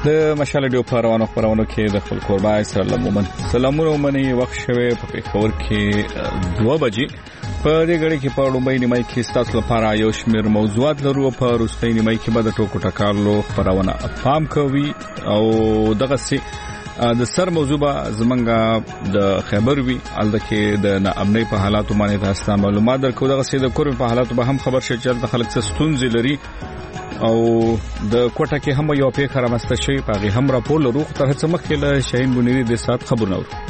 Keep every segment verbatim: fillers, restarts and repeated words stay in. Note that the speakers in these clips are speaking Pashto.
د مشال ډیو پروانو پروانو کې د خپل قربای سره لمن سلامونه ومني وخت شوه په پېښور کې دوه بجې په دې غړي کې په لومړی نیمای کې ستاسو لپاره یو شمېر موضوعات لرو په وروستۍ نیمای کې به د ټوکو ټکالو خبرونه پام کوي او دغه سي د سر موضوع به زمونږ د خبر وی الته کې د ناامنۍ په حالاتو باندې تاسو معلومات درکو دغه سي د کورن په حالاتو به هم خبر شي چې د خلک څه ستونزې لري او د کوټه کې هم یو پیښه رامسته شي په هغه هم راپور لرو تر څو مخکې له شاهین بنيري د سات خبرونه ورو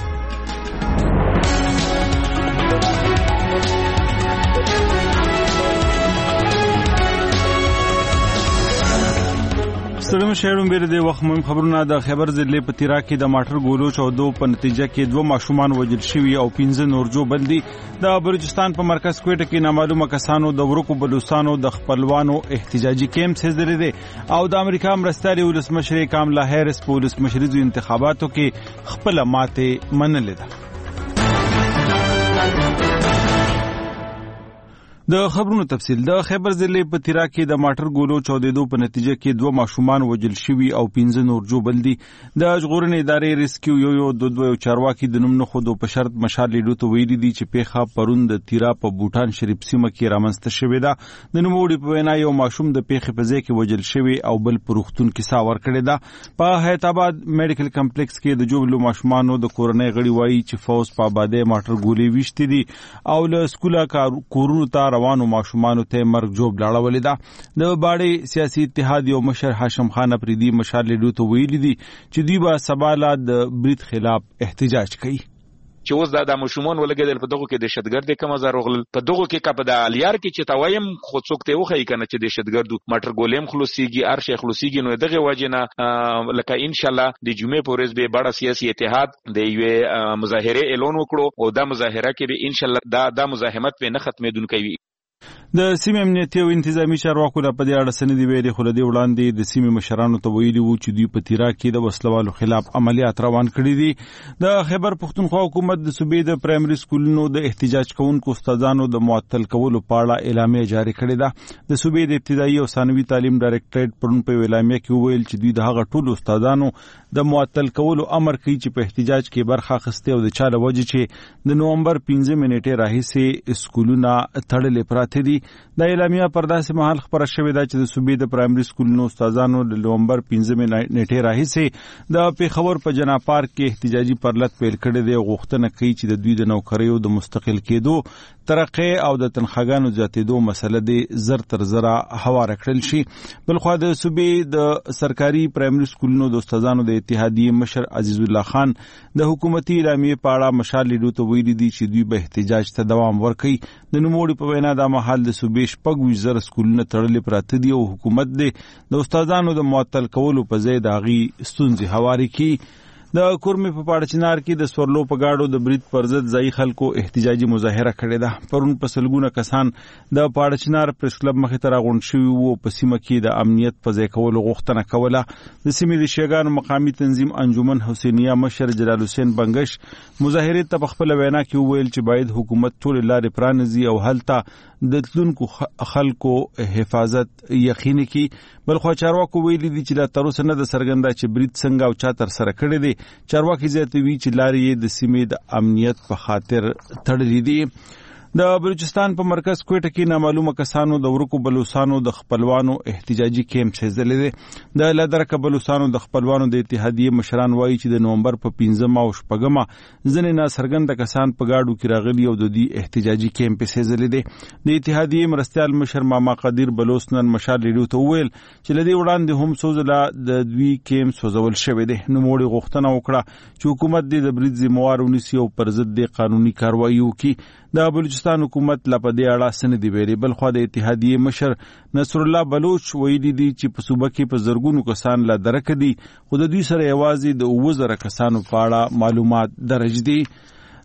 ستړم شهرون بیر د وخت مهم خبرونه د خیبر ضلع په تیرا کې د ماټر ګولو چودو په نتیجه کې دوه ماشومان وژل شوي او پنځه نور جو بلدي د بلوچستان په مرکز کوټه کې نامعلومه کسانو د ورکو بلوچستانو د خپلوانو احتجاجي کیمپ سره دي او د امریکا مرستيالي ولسمشر کاملا هریس په ولسمشریزو انتخاباتو کې خپل ماته منلې ده. د خبرونو تفصیل د خیبر ضلع په تیرا کې د ماټر ګولو چودېدو په نتیجه کې دوه ماشومان وژل شوي او پنځه نور جو بلدي د ژغورنې ادارې ریسکیو یو یو د دوه چارواکي د نوم نه خودو په شرط مشال لیدو ته ویلي دي چې پیښه پرون د تیرا په بوټان شریف سیمه کې رامنځته شوې ده. د نوموړي په وینا یو ماشوم د پیښې په ځای کې وژل شوی او بل په روغتون کې سا ورکړې ده. په حیات آباد میډیکل کمپلیکس کې د جوړلو ماشومانو د کورنۍ غړي وایي چې فوز په آبادې ماټر ګولې وشتې دي او له سکولا کورونو ته روانو ماشومانو ته مرګ جوړ لاړولې ده. د باړې سیاسي اتحاد یو مشر هاشم خان افریدي مشال لیدو ته ویلي دي چې دوی به سبا د برید خلاف احتجاج کوي. چې اوس دا د مشمون ولګیدل په دغه کې د دهشتګرد کوم زر غل په دغه کې کپ د الیار کې چې تاویم خو څوک ته وخی کنه چې دهشتګردو مټر ګولیم خلاصيږي ارشه خلاصيږي نو دغه وجنه لکه ان شاء الله د جمعې پورز به بڑا سیاسي اتحاد د یو مظاهره اعلان وکړو او دا مظاهره کې به ان شاء الله دا د مزاحمت به نه ختمېدونکې وي. د سیمې امنیتي او انتظامی چارواکو په دې اړه سندې ویلي خو د وړاندې د سیمې مشرانو ته ویلي وو چې دوی په تیرا کې د وسلوالو خلاف عملیات روان کړي دي. د خیبر پښتونخوا حکومت د صوبې د پرایمري سکولونو د احتجاج کوونکو استادانو د معطل کولو په اړه اعلامیه جاری کړې ده. د صوبې د ابتدایي او ثانوي تعلیم ډایریکټریټ پرون په اعلامیه کې وویل چې دوی د هغه ټولو استادانو د معطل کولو امر کوي چې په احتجاج کې برخه اخیسته او د چاله وجه چې د نومبر پنځه منټې راهیسې سکولونه تړلې پراته دي. د اعلامیه پر داسې مهال خبره شوې ده چې د صوبې د پرایمري سکولونو استادانو د نومبر پنځه منټې راهیسې د پیښور په جنا پارک کې احتجاجي پرلط پیل کړی دی. غوښتنه کوي چې د دوی د نوکریو د مستقل کېدو ترقې او د تنخواګانو زیاتېدو مسله د زر تر زره هواره کړل شي. بلخوا د صوبې د سرکاري پرایمري سکولونو د استادانو د اتحادیې مشر عزیز الله خان د حکومتي اعلامیې په اړه مشال لیدو ته ویلي دي چې دوی به احتجاج ته دوام ورکوي. د نوموړي په وینا دا مهال د صوبې شپږ ویشت زره سکولونه تړلې پراته دي او حکومت د استادانو د معطل کولو په ځای د هغې ستونزې هوارې کړي. د کورمې په پاړچنار کې د سورلو په گاډو د برید پر ضد ځای خلکو احتجاجي مظاهره کړې ده. پرون په سلګونه کسان د پاړچنار پریس کلب مخې ته راغونډ شوي وو. په سیمه کې د امنیت په ځای کولو غوښتنه کوله. د سیمې د شیګانو مقامي تنظیم انجمن حسینیه مشر جلال حسین بنگش مظاهرې ته په خپل وینا کې وویل چې باید حکومت ټول لارې پرانیزي او هلته د تلونکو خلکو حفاظت یقیني کړي. بلخو چارواکو ویلي دي چې لا تر اوسه نه د څرګنده چې برید څنګه او چا تر سره کړی دی. چارواکي زیاتوي چې لارې د سیمې د امنیت په خاطر تړلې دي. د بلوچستان په مرکز کوټه کې نامعلومه کسانو د ورکو بلوچستانو د خپلوانو احتجاجي کیمپ سیزلې دي. د لادرکه بلوچستانو د خپلوانو د اتحادیې مشران وایي چې د نومبر په پنځمه او شپږمه ځنې ناڅرګنده کسان په گاډو کې راغلي او د دې احتجاجي کیمپ سیزلې دي. د اتحادیې مرستيال مشر ماما قدیر بلوچ نن مشال لیدو ته ویل چې لدی وړاندې هم سوزله د دوی کیمپ سوزول شوی دی. نو موړي غوښتنه وکړه چې حکومت د برید ذمہوار ونیسي او پر ضد د قانوني کاروایی وکړي. د بلوچستان حکومت لپاره د اړه سندې ویلي. بل خو د اتحادیې مشر نصر الله بلوچ ویلي دي چې په صوبه کې په زرګونو کسان لا درک دي خو د دوی سره یوازې د اووه زره کسانو په اړه معلومات درج دي.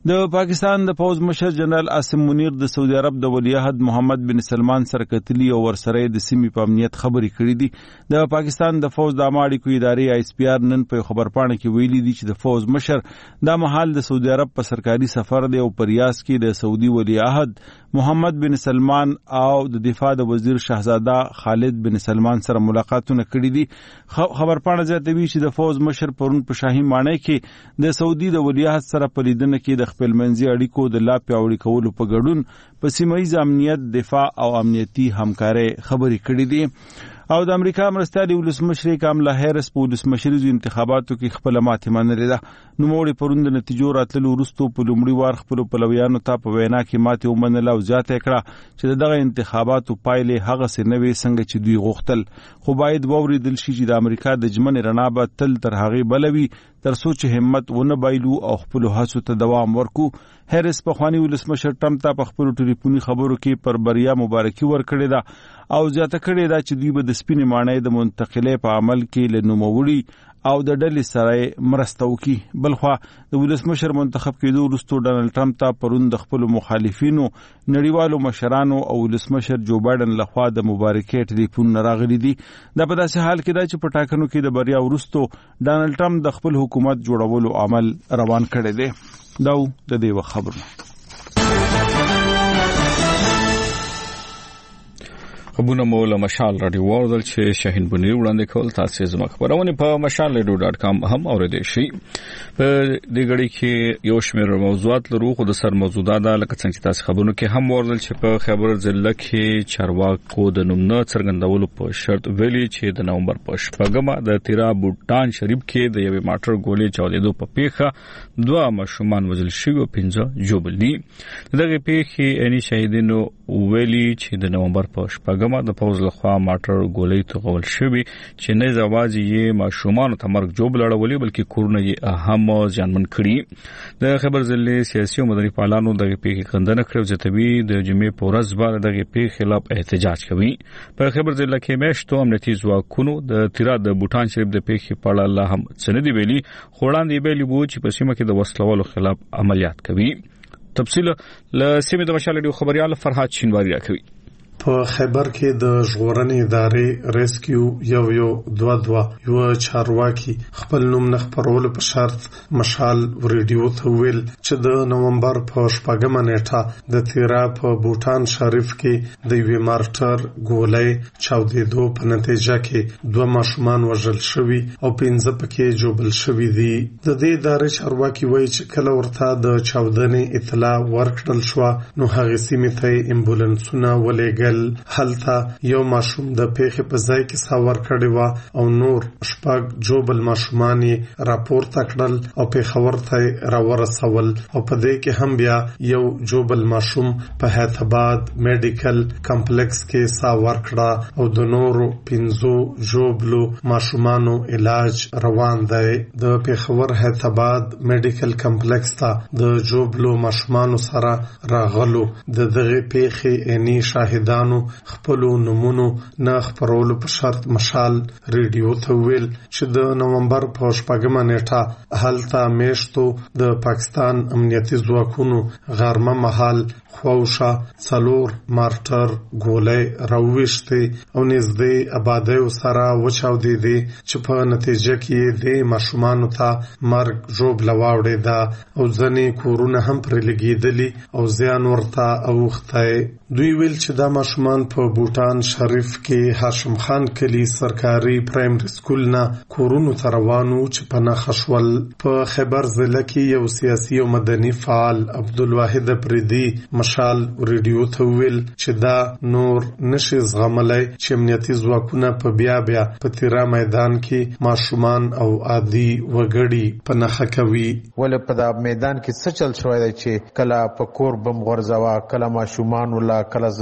د پاکستان د پوز مشر جنرال عاصم منیر د سعودي عرب د ولیعهد محمد بن سلمان سره کتلی او ورسره د سیمې په امنیت خبرې کړې دي. د پاکستان د فوج د عامه اړیکو ادارې آی اس پی آر نن په خبرپاڼه کې ویلي دي چې د فوج مشر دا مهال د سعودي عرب په سرکاري سفر دی او په ریاض کې د سعودي ولیعهد محمد بن سلمان او د دفاع د وزیر شاهزاده خالد بن سلمان سره ملاقاتونه کړي دي. خبرپاڼه زیاتوي چې د فوج مشر پرون په شاهي ماڼۍ کې د سعودي د ولیعهد سره په لیدنه کې د خپل منځي اړیکو د لا پیاوړي کولو په ګډون په سیمه ییز امنیت، دفاع او امنیتي همکارۍ خبرې کړې دي. او د امریکا مرستیالي ولسمشر کاملا هیرس په ولسمشریزو انتخاباتو کې خپل ماتې منلې ده. نوموړي پرون د نتیجو راتللو وروسته په لومړي وار خپل پلویانو ته په وینا کې ماتې ومنله او زیاته کړه چې دغه انتخاباتو پایلې هغه څه نه وي څنګه چې دوی غوښتل، خو باید واوریدل شي چې د امریکا د ژمنې رڼا به تل تر هغې بله وي تر څو چې همت ونه بایلو او خپلو هڅو ته دوام ورکو. هیرس پخواني ولسمشر ټرمپ ته په خپلو ټلیفوني خبرو کې پر بریا مبارکي ورکړې ده او زیاته کړې ده چې دوی به د سپینې ماڼۍ د منتقلۍ په عمل کې له نوموړي او د ډلې سره مرسته وکړي. بلخوا د ولسمشر منتخب کېدو وروسته ډانلډ ټرمپ ته پرون د خپلو مخالفینو، نړیوالو مشرانو او ولسمشر جو بایډن لخوا د مبارکۍ ټلیفونونه راغلي دي. دا په داسې حال کې ده چې په ټاکنو کې د بریا وروسته ډانلډ ټرمپ د خپل حکومت جوړولو عمل روان کړی دی. دا د دې وخت خبرونه. خبرونه مو له مشال رادیو ورزل چې شاهین بنیر وړاندې کول. تاسو زما خبرونه په مشال رادیو ډاټ کام هم اوریدئ شئ. په دې غړي کې یو شمېر موضوعات لرو، خو د سر موضوع دا لکه څنګه چې تاسو خبرونه کې هم ورزل چې په خبر ضلع کې چارواکو د نومونه څرګندولو په شرط ویلي چې د نومبر په شپږمه د تیرا بوټان شریف کې د یوې ماټر ګولې چاودېدو په پیښه دوه ماشومان وژل شوي او پنځه ژوبل دي. دغه پیښې اني شهیدانو ویلي چې د نومبر په شپږمه د پوز لخوا ماټر ګولې توغول شوی چې نه زواجی یې ماشومان ته مرګ جوړ لړولې بلکې کورونه یې هم ځانمن کړي. د خبر ضلع سیاسي او مدني فعالانو دغه پیښې خندنه کړو چې تبي د جمعې په ورځ باندې دغه پیښې خلاف احتجاج کوي. په خبر ضلع کې مېشتو امنیتي ځواکونو د تیرا د بوټان شریف د پیښې په اړه هم څه نه دی ویلي، خو وړاندې ویلي وو چې په سیمه کې د وسلوالو خلاف عملیات کوي. تفصیل له سیمه د مشال ډیو خبريال فرحات شینواری راکوي. په خیبر کې د ژغورنې ادارې ریسکیو یو یو دوه دوه یو چارواکي خپل نوم نه خپرولو په شرط مشال ریډیو ته ویل چې د نومبر په شپږمه نیټه د تیرا په بوټان شریف کې د یوې مارټر ګولۍ چاودېدو په نتیجه کې دوه ماشومان وژل شوي او پنځه پکې ژوبل شوي دي. د دې ادارې چارواکي وایي چې کله ورته د چاودنې اطلاع ورکړل شوه نو هغې سیمې ته امبولانسونه ولېږل. هلته یو ماشوم د پیښې په ځای کې ساه ورکړې وه او نور شپږ جوبل ماشومان یې راپورته کړل او پېښور ته راورسول او په دې کې هم بیا یو جوبل ماشوم په حیدرآباد میډیکل کمپلیکس کې ساه ورکړه او د نورو پنځو جوبلو ماشومانو علاج روان دی. د پېښور حیدرآباد میډیکل کمپلیکس ته د جوبلو ماشومانو سره راغلو د دغه پیښې اني شاهدان خپلو نمونو نه خپرولو په شرط مشال ریډیو ته ویل چې د نومبر په شپږمه نیټه هلته میشتو د پاکستان امنیتي ځواکونو غرمه مهال خواوشا څلور مارټر ګولۍ راوویشتې او نږدې آبادیو سره وچاودېدې چې په نتیجه کې د ماشومانو ته مرګ ژوبله واوړېده او ځینې کورونه هم پرې لګېدلي او زیان ورته اوښتی. دوی ویل چې دا ماشومان په بوټان شریف کې هاشم خان کلی سرکاري پرایمري سکول نه کورونو ته روانو چې په نښه شول. په خیبر ضلع کې یو سیاسي او مدني فعال عبدالواحد پریدي مشال ریډیو ته ویل چې دا نور نشي زغملی چې امنیتي ځواکونه په بیا بیا په تیرا میدان کې ماشومان او عادي وګړي په نښه کوي. ولې په دا میدان کې څه چل شوی دی چې کله په کور بم غورځوه، کله ماشومان ولا کله زنانه ولا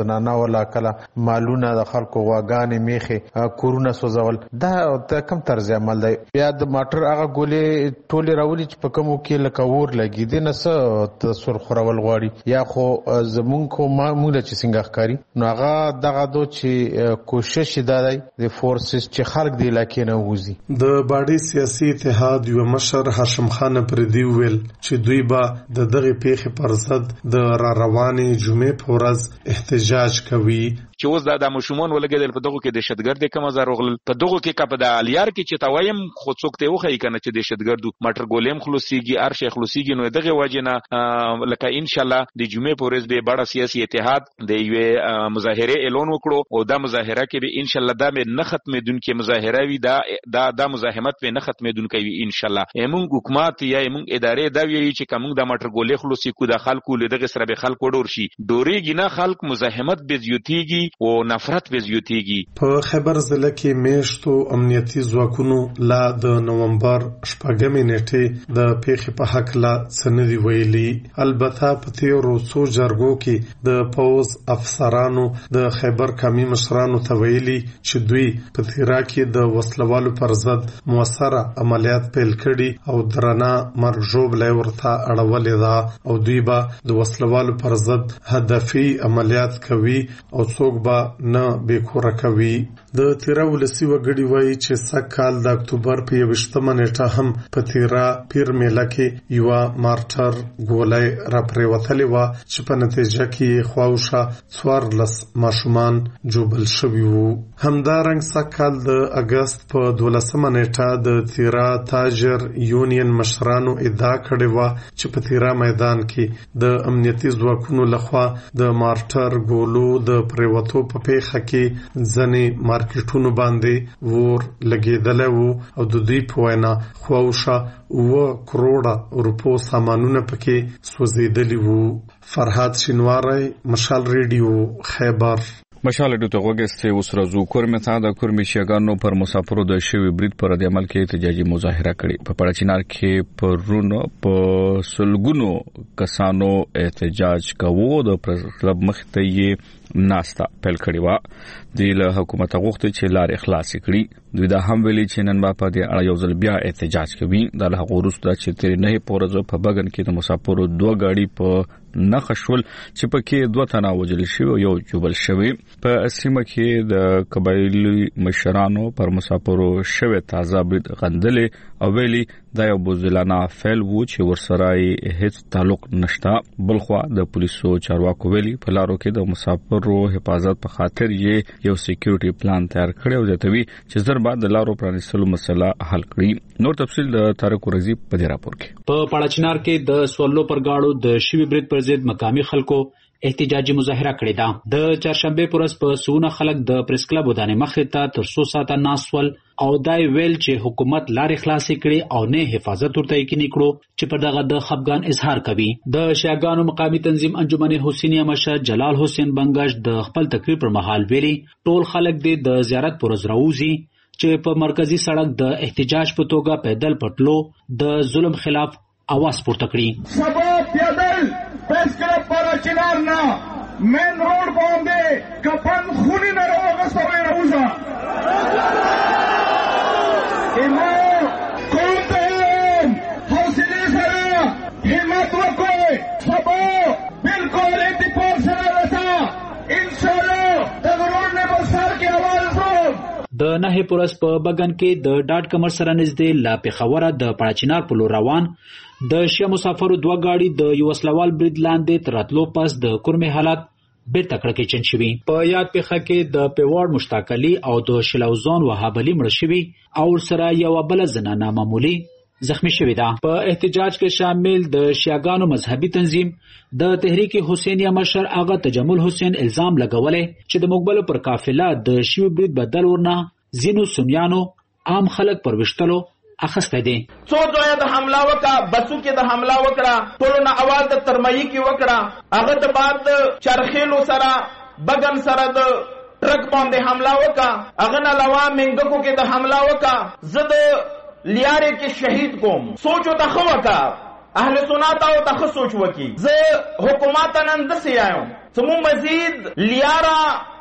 سوزول کله مالونه د خلکو واګانې میخه کورونه سوزول دا د کم طرز عمل دی. بیا د ماټر هغه ګولې ټوله راولي چې په کومو کې لکه ور لګي دي نه څه تصور خورول غواړي یا خو زمونږ کو معموله چې څنګه ښکاری نو هغه دغه دو چې کوشش دی د فورسز چې خلک دی لکه نه وځي. د باډي سیاسي اتحاد یو مشر هاشم خان پردي ویل چې دوی به د دغه پیښې پر ضد د را روانې جمعې په ورځ احتجاج کوي. چې اوس دا د مشمون ولګیدل په دغه کې دهشتګرد کوم زر غل په دغه کې کپ د الیار کې چې تاویم خو څوک ته وخی کنه چې دهشتګردو مټر ګولیم خلاصيږي ارش خلاصيږي نو دغه وجنه لکه ان شاء الله د جمعې په ورځ به بڑا سیاسي اتحاد د یو مظاهره اعلان وکړو او دا مظاهره کې به ان شاء الله دا نه ختمېدونکې مظاهره وي دا دا د مزاحمت به نه ختمېدونکې وي ان شاء الله. موږ حکومت یا موږ ادارې دا ویلي چې کوم د مټر ګولې خلاصي کو د خلکو له دغه سره به خلکو ډور شي ډوريږي نه خلک مزاحمت به زیاتیږي او نفرت به زیاتیږي. په خیبر ضلع کې میشتو امنیتي ځواکونو لا د نومبر شپږمې نیټې د پیښې په حق لا سندي ویلي. البته په تیرو څو جرګو کې د پوز افسرانو د خیبر کمی مشرانو ته ویلي چې دوی په تیرا کې د وسلوالو پر ضد موثره عملیات پیل کړي او درنه مرګ ژوبله ورته اړولې ده او دوی به د وسلوالو پر ضد هدفي عملیات کوي او څوک به نه بیکوره کوي. د تیرا ولسی وګړي وایي چې سکهال د اکتوبر په یوشتمه نیټه هم په تیرا پیر میله کې یو مارټر ګولای را پریوتلی و چې په نتیجه کې خواوشه څوارلس ماشومان جوبل شوي وو. همدارنګ سکهال د اگست په دولسمه نیټه د تیرا تاجر یونین مشرانو ادعا کړې و چې په تیرا میدان کې د امنیتي ځواکونو لخوا د مارټر ګولو د پریوتو په پیښه کې ځنې مارکیټونو باندې ور لګیدل وو او د دوی په وینا خواوشه اوه کروڑه روپو سامانونه پکې سوځیدلی وو. فرهاد شینواری، مشال ریډیو، خیبر. مشال ډو ته وګسته اوس راځو کورمه د کورمي شګانو پر مسافرو د شوی برید پر د عمل کې احتجاجي مظاهره کړې. په پړچینار کې پرونو په سلګونو کسانو احتجاج کوو د پرکلب مخته یې ناستا پیل کړی و. د له حکومت غوښتي چې لار اخلاص کړي. دوی دا هم ویلي چې نن با په دې اړه یو ځل بیا احتجاج کوي. د له غوښتو چې تیر نه پورزه په بغن کې د مسافرو دوه گاډي په نخښول چې پکې دوه تنه وجل شوی او یو جوبل شوی. په سیمه کې د قبایلی مشرانو پر مسافرو شوی تازه برید غندلې او ویلي دا یو بوزلانه فعل وو چې ورسره هیڅ تعلق نشته. بلخوا د پولیسو چارواکو ویلي په لارو کې د مسافرو حفاظت په خاطر یې یو سکیورټي پلان تیار کړی او ځتوي چې زر بعد د لارو پرانیستلو مسله حل کړي. نور تفصیل د طارق رضی په دې راپور کې. په پړچنار کې د سولو پر گاډو د شوی برید پر ضد مقامي خلکو احتجاجي مظاهره کړې ده. د چهارشنبه پورس په سونه خلک د پریس کلب ودانې مخې ته تر څو ساعته ناسول او دای ویل چې حکومت لارې خلاصې کړي او نه حفاظت ورته یقیني کړو چې په دغه د خفګان اظهار کوي. د شیعاګانو مقامي تنظیم انجمن حسینیه مشر جلال حسین بنگش د خپل تقریر پر مهال ویلي ټول خلک د زیارت پر ورځ راوځي چې په مرکزی سړک د احتجاج په توګه پیدل پټلو د ظلم خلاف आवाज پورته کړي. سبا پیدل پریس کلب پړچینار نه مین روډ باندې کفن خونی نه راغستوي راوځه. ایمو کوم ته حوصله سره همت وکړئ. سبا بالکل اتفاق سره راځه ان شاء الله د روډ نه بسر کې आवाज وو. د نه پورس په بغن کې د ډاټ کمر سره نږدې لا پیښوره د پړچینار په لور روان د شیا مسافرو دوه گاډي د یو وسلوال برید لاندې تر راتلو پس د کورمه حالت بیرته کړکېچن شوي. په یاد پیښه کې د پیوړ مشتاق علي او د شلوزون وهاب علي مړ شوي او سره یو بل زنانه معمولی زخمی شوی ده. په احتجاج کې شامل د شیعاګانو مذهبي تنظیم د تحریک حسینیه مشر آغا تجمل حسین الزام لګولې چې د مقبل پر قافله د شیو برید بدل ورنه زینو سنیانو عام خلک پر وشتلو اخسته دي. څو ځای د حمله وکړه، بسو کې د حمله وکړه، ټولو نه اواز د ترمایي کې وکړه. هغه د بعد چرخیلو سره بغن سره د ټرک باندې حمله وکړه. هغه نه علاوه منګکو کې د حمله وکړه. زه د لیارې کې شهید کوم. سوچو ته خو وکړه اهل سنت او ته سوچ وکي زه حکومت نن د سیایم سمو مزید لیارا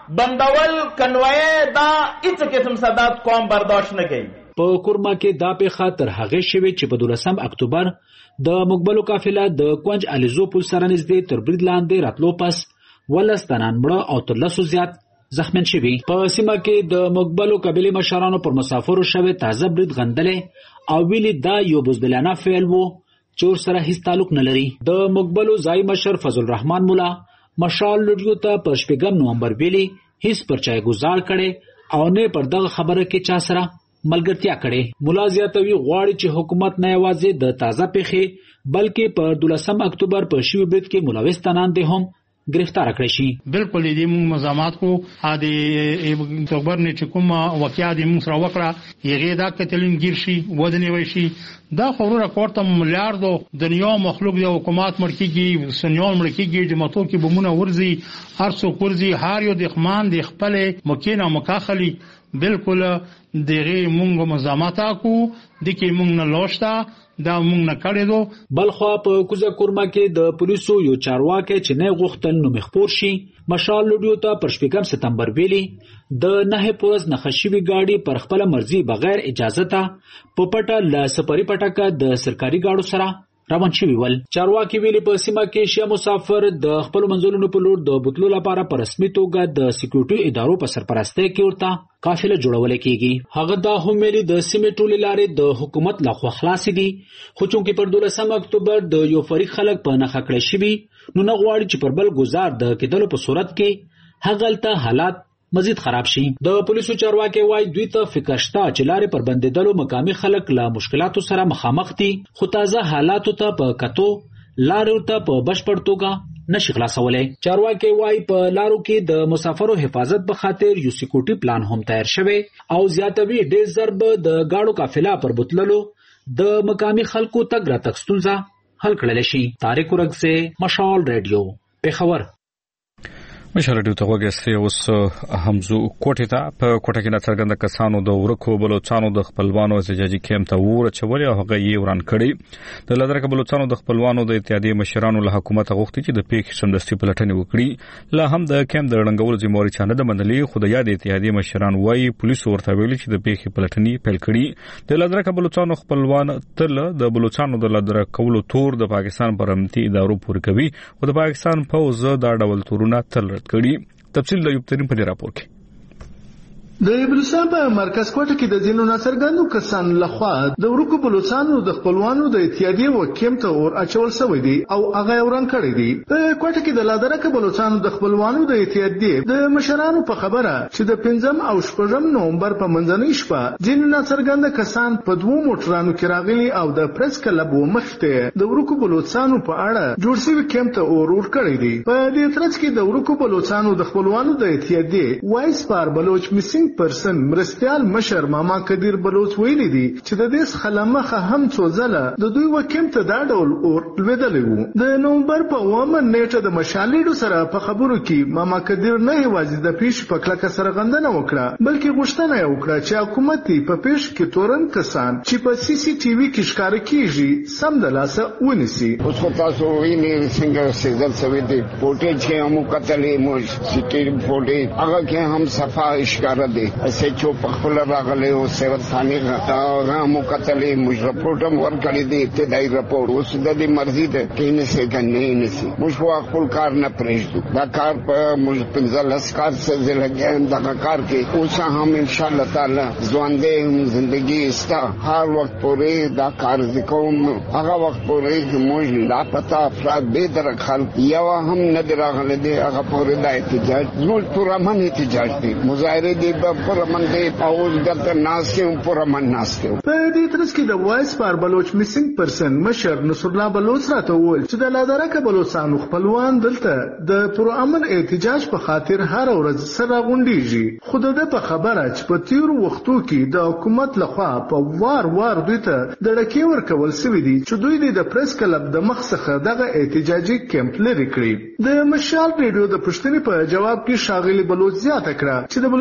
بندول کنوای دا هیڅ قسم صدات قوم برداشت نه کوي. په کورما کې دا په خاطر هغه شوی چې په دولسم اکتوبر د مقبلو قافله د کونج الیزو پل سره نږدې تر برید لاندې راتلو پس ولس تنان مړه او تر لسو زیات زخمین شوي. په سیمه کې د مقبلو قبیلې مشرانو پر مسافرو شوی تازه برید غندلې او ویلي دا یو بزدلانه فعل و چې ورسره هیڅ تعلق نه لري. د مقبلو ځایي مشر فضل الرحمن مولا مشال لډیو ته په شپږم نومبر ویلي هیڅ پرچای گزار کړي او نه پر دغه خبره کې چا سره ملګرتیا کړي. مولا زیاتوي غواړي چې حکومت نه یوازې د تازه پیښې بلکې په دولسم اکتوبر په شوي برید کې ملوث تنان دي هم گرفتار کړی شي. بالکل دې موږ مزامات کو ا دې اکتوبر نه چې کومه واقعیا دې موږ سره وکړه یغه دا کتلین گیر شي ودنې وای شي دا خبره کوړه ملیاردو دنیا مخلوق دی حکومت مرکیږي سنیون مرکیږي د ماتو کې بمونه ورزي هرڅو ورزي هر یو د خمان د خپل مکینه مکاخلی بالکل دغه موږ مزامات کو د کې موږ نه لوشتا دا موږ نه کړی دو. بلخوا په کوزه کورما کې د پولیسو یو چارواکي چې نه غوښتل نو مخپور شي مشال لډیو ته پر شپږم سپتمبر ویلي د نه پوز نخښوي گاډي پر خپل مرزي بغیر اجازه ته په پټه ل سپری پټکه د سرکاري گاډو سره روان شوی ول. چارواکي ویلي په سیمه کې شیا مسافر د خپل منځلونو په لور د بوتلو لپاره په رسمي توګه د سکیورټي ادارو په سرپرستۍ کې ورته قافله جوړول کېږي. هغه دا هم ویلي د سیمې ټولې لارې د حکومت لخوا خلاصې دي خو چونکې پر دولسم اکتوبر د یو فریق خلک په نښه کړی شوي نو نه غواړي چې پر بل گزار د کېدلو په صورت کې هغلته حالات مزید خراب شي. د پولیسو چارواکي وایي دوی ته فکر شته چې لارې پر بندیدلو مقامي خلک له مشکلاتو سره مخامخ دي خو تازه حالاتو ته په کتو لارو ته په بشپړ توګه نشي خلاصولای. چارواکي وایي په لارو کې د مسافرو حفاظت په خاطر یو سکیورټي پلان هم تیار شوی او زیاتوي ډېر ضرب د گاډو قافله پر بوتللو د مقامي خلکو تګ راتګ ستونزه حل کړل شي. طارق ورغزه مشال ریډیو پیښور. مشال ریډیو ته وګورئ اوس همزو کوټه ته په کوټه کې نڅرګند کسانو د ورکو بلوچستانو د خپلوانو احتجاجي کیمپ ته ور چولې او هغه یې وران کړی. د لادرکه بلوچستانو د خپلوانو د اتحادیې مشرانو له حکومت غوښتي چې د پیښې سمدستي پلټنې وکړي. لا هم د کیمپ د رنګولو ذمہواری چانه د منلې خو د یاد اتحادیې مشران وایي پولیسو ورته ویلي چې د پیښې پلټنې پیل کړي. د لادرکه بلوچستانو خپلوان تل د بلوچستانو د لادرکولو تور د پاکستان پر امنیتي ادارو پورې کوي او د پاکستان پوز دا ډول تورونه تل کړي. تفصیل د یو ترین په راپور کې د بلوچستان په مرکز کوټه کې د ځینو ناڅرګندو کسانو لخوا د ورکو بلوچستانو د خپلوانو د اتحادیې و کیمپ ته اور اچول شوی دی او هغه وران کړی دی. په کوټه کې د لادرکه بلوچستانو د خپلوانو د اتحادیې د مشرانو په خبره چې د پنځم او شپږم نومبر په منځنۍ شپه ځینو ناڅرګند کسان په دوو موټرانو کې راغلي او د پریس کلب و مخته د ورکو بلوچستانو په اړه جوړ شوی کیمپ ته اور ور کړی دی. په دې ترڅ کې د ورکو بلوچستانو د خپلوانو د اتحادیې وایس پار بلوچ میسنګ پرسن مرستيال مشر ماما قدیر بلوچ ویلي دي چې د دې خلمخه هم څو ځله د دوی وکیم ته دا ډول اور لویدلې وو. د نومبر په اومه نیټه د مشالېډو سره په خبرو کې ماما قدیر نه یوازې د پیښ په کلکه سره غندنه وکړه بلکې غوښتنه یې وکړه چې حکومت په پیښ کې تورن کسان چې په سی سی ټي وي کې ښکار کیږي سم د لاسه ونیسي. اوس خو تاسو وینئ څنګه سیدل سوي دي فوټیج کې هم کتلې مو سټي فوټیج هغه کې هم صفا ښکار دي چې په خپل راغلي او سیوت ثاني هغه مو کتلې موږ راپورټم ورکړی دی ابتدایي راپور اوس د دې مرزي ده کې نه څه کنه نه سي موږ خپل کار نه پرېږدو دا کار په موږ پنځه لس کار څه لګیم دا کار کې اوس هم ان شاء الله تعالی ژوندې ژوندۍ استا هر وخت پورې دا کار وکوم هغه وخت پورې موږ لا پتا افراد به در خلک یو هم نه دراغله دی هغه پورې د احتجاج موږ پورا من احتجاج دی مظاهره دی په من دی او دلته ناسیم پورا من ناسته. په دې ترڅ کې د وایس پار بلوچ میسنګ پرسن مشر نصر الله بلوچ راته وویل چې د لادرکه بلوچستان خپلوان دلته د پرامن احتجاج په خاطر هر ورځ سره غونډيږي خو د په خبره چې په تیر وختو کې د حکومت لخوا په وار وار دوی ته د ډکې ورکول شوې دي چې دوی د پریس کلب د مخ څخه دغه احتجاجي کیمپ لري کړی. د مشال ریډیو د پښتني په جواب کې شاغلي بلوچ زیاته کړه چې د بلوچستان د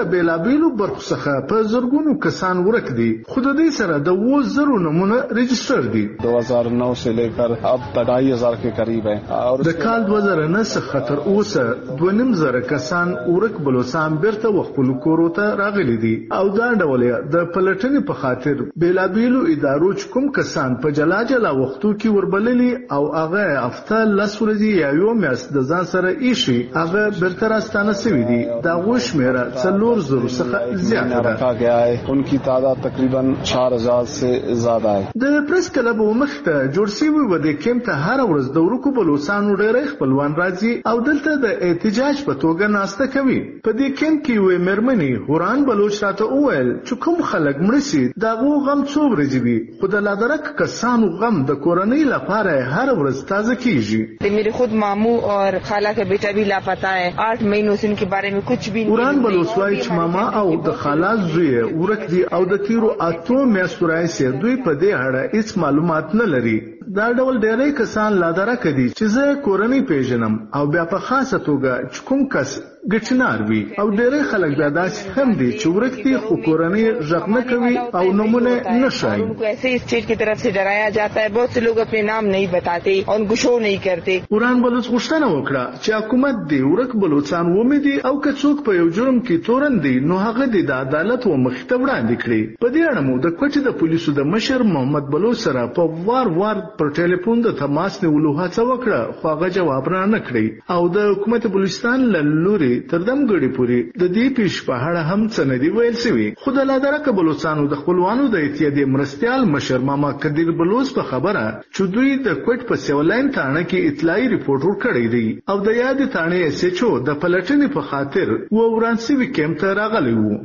له بیلابیلو برخو څخه په زرګونو کسان ورک دي، خو د دې سره د اووه زرو نمونه رجسټر دي. دو ہزار نو سے لے کر اب تک ڈھائی ہزار کے قریب ہے. د کال دوه زره نه څخه تر اوسه دوه نیم زره کسان ورک بلوچستان بیرته خپل کورو ته راغلي دي او دا ډول د پلټنې په خاطر بیلابیلو ادارو کوم کسان په جلا جلا وختو کې وربللي او هغه هفته لس ورځې یا یو میاشت د ځان سره ایشي هغه بیرته راستانه شوي دي. دا شمیره څلور زرو څخه زیاته ده. رکھا گیا ہے ان کی تعداد تقریباً چار ہزار سے زیادہ ہے. د پریس کلب مخته جوړ شوی و د کیمپ ته هر ورځ د ورکو بلوچستانو ډېر خپلوان راځي او دلته د احتجاج په توګه ناسته کوي. په دې کیمپ کې وې مرمنې هوران بلوچ راته وویل چې کوم خلک مړ شي دغه غم څو ورځې وي، خو د لادرک کسانو غم د کورنۍ لپاره هر ورځ تازه کیږي. میرے خود ماموں اور خالہ کا بیٹا بھی لاپتہ ہے. آٹھ مہینوں سے ان کے بارے میں کچھ بھی هوران بلوچ وایي چې ماما او د خالا زوی ورک دي او د تیرو اتو میاشتو راهیسې دوی په دې اړه هیڅ معلومات نه لري. دا ډول ډېری کسان لادرک دي چې زه کورنۍ پیژنم او بیا په خاصه توګه چې کوم کس ګټنار وي او ډېری خلک بیا داسې هم دي چې ورک دي خو کورنۍ غږ نه کوي او نمونه نه ښایي. ان کو ایسے اسٹیٹ کی طرف سے ډرایا جاتا ہے. بہت سے لوگ اپنے نام نہیں بتاتے اور ان کو شو نہیں کرتے. هوران بلوچ غوښتنه وکړه چې حکومت دې ورک بلوچستان ومني او که څوک په یو جرم کې تورن دي نو هغه دې د عدالت ومخې ته وړاندې کړي. په دې اړه مو د کوټې د پولیسو د مشر محمد بلوچ سره په وار وار پر ټلیفون د تماس نیولو هڅه وکړه خو هغه جواب را نه کړی او د حکومت بلوچستان له لوري تر دمګړي پورې د دې پیش په اړه هم څه نه دی ویل شوي. خو د لادرک بلوچستانو د خپلوانو د اتحادیې مرستیال مشر ماما قدیر بلوچ په خبره چې دوی د کوټ په سیولاین تانه کې اطلاعي ریپورټ ورکړی دی او د یاد تانه ایس ایچ او د پلټنې په خاطر و ورانسوي کیمپ ته راغلی وو.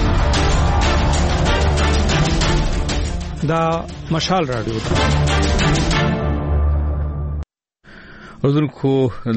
دا مشال رادیو ده. حضورکو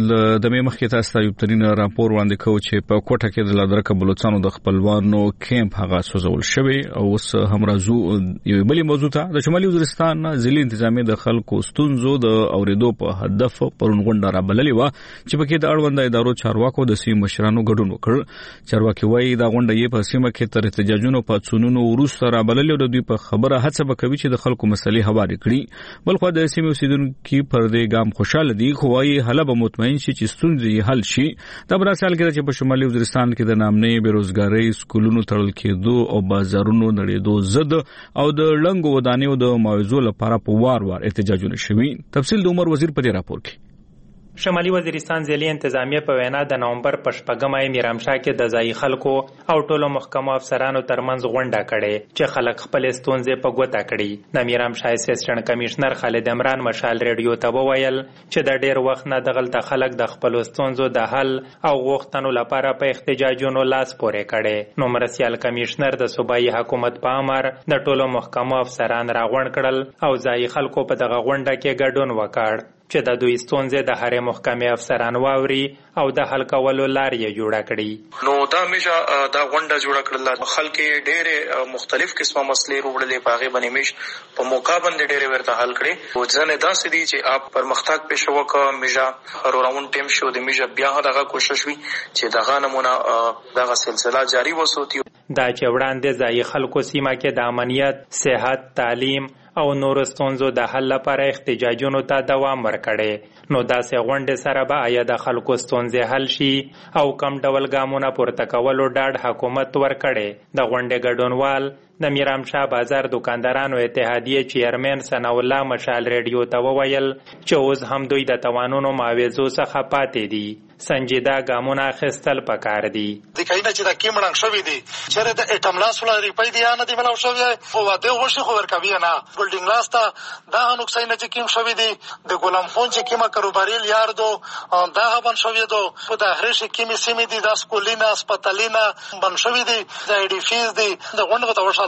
د مې مخکې تاسو ته یو ترين راپور وړاندې کوم چې په کوټه کې د لادرک بلوچستانو د خپلوانو کیمپ هغه سوزول شوی او اوس هم راځو یو بلی موضوع ته. د شمالي وزیرستان ضلع انتظامی د خلکو ستونزو د اوریدو په هدف پرون غونډه را بللې و چې پکې د اړوند ادارو چارواکو د سیمې مشرانو ګډون وکړ. چارواکي وایي دا غونډه یې په سیمه کې تر احتجاجونو په څونونو وروسته را بللې او د دوی په خبره هڅه وکوي چې د خلکو مسلې هواري کړي. بلخو د سیمې اوسیدونکو پر دې ګام خوشاله دي خو وایي حاله به مطمئن شي چې ستونزې حل شي. دا براسال کې چې په شمالي وزیرستان کې د نامنې بیروزګاری سکولونو تړل کېدو او بازارونو نړېدو ضد او د لنګو ودانیو د معاوضو لپاره په وار وار احتجاجونه شوي. تفصیل د عمر وزیر په دې راپور کې. شمالي وزیرستان ضلع انتظامیه په وینا د نومبر په شپږمه یې میرامشاه کې د ځایي خلکو او ټولو محکمو افسرانو ترمنځ غونډه کړې چې خلک خپل ستونزې په ګوته کړي. د میرامشاه اسسټنټ کمشنر خالد عمران مشال ریډیو ته وویل چې د ډیر وخت نه دغلته خلک د خپل ستونزو د حل او غوښتنو لپاره په احتجاجونو لاس پورې کړي. نو مرسیال کمشنر د صوبایي حکومت په امر د ټولو محکمو افسران راغونډ کړل او ځایي خلکو په دغه غونډه کې ګډون وکړ چې د دوی ستونزې د هرې محکمې افسران واوري او د حل کولو لار یې جوړه کړي. نو دا همیشه دا غونډه جوړه کړل. خلک ډېرې مختلف قسمه مسلې وروړلې په هغې باندې میش په موقع باندې ډېرې ورته حل کړې. او ځینې داسې دي چې آپ پرمختګ پیش وکړه میژه روراون ټیم شو د میژه بیا دغه کوشش وي چې دغه نمونه دغه سلسله جاری وساتي. دا چې وړاندې ځایي خلکو سیمه کې د امنیت، صحت، تعلیم او نور ستونزو د حل لپاره احتجاجونو ته دوام ورکړي. نو داسې غونډې سره به آیا د خلکو ستونزې حل شي او کم ډول ګامونه پورته کولو ډاډ حکومت ورکړي. د غونډې ګډونوال د میرامشاه بازار دکاندارانو اتحادیې چیرمن ثناء الله مشال ریډیو ته وویل چې اوس هم دوی د توانونو معاوضو څخه پاتې دي. سنجیده ګامونه اخیستل پکار دي. د کینه چې د کیمړنګ شوی دی چیرې د اټم لاس ولا ریپای دی نه دی ملاو شوی او واده وشي خو ورکوي نه بلډینګ لاس ته دا نقصان چې کیم شوی دی د غلام خون چې کیمه کاروباري یار دو دا بن شوی دو په د هرې شي کیمې سیمې دي د سکولینا هسپتالینا بن شوی دی د ای ډی فیز دی د غونډه ته وشال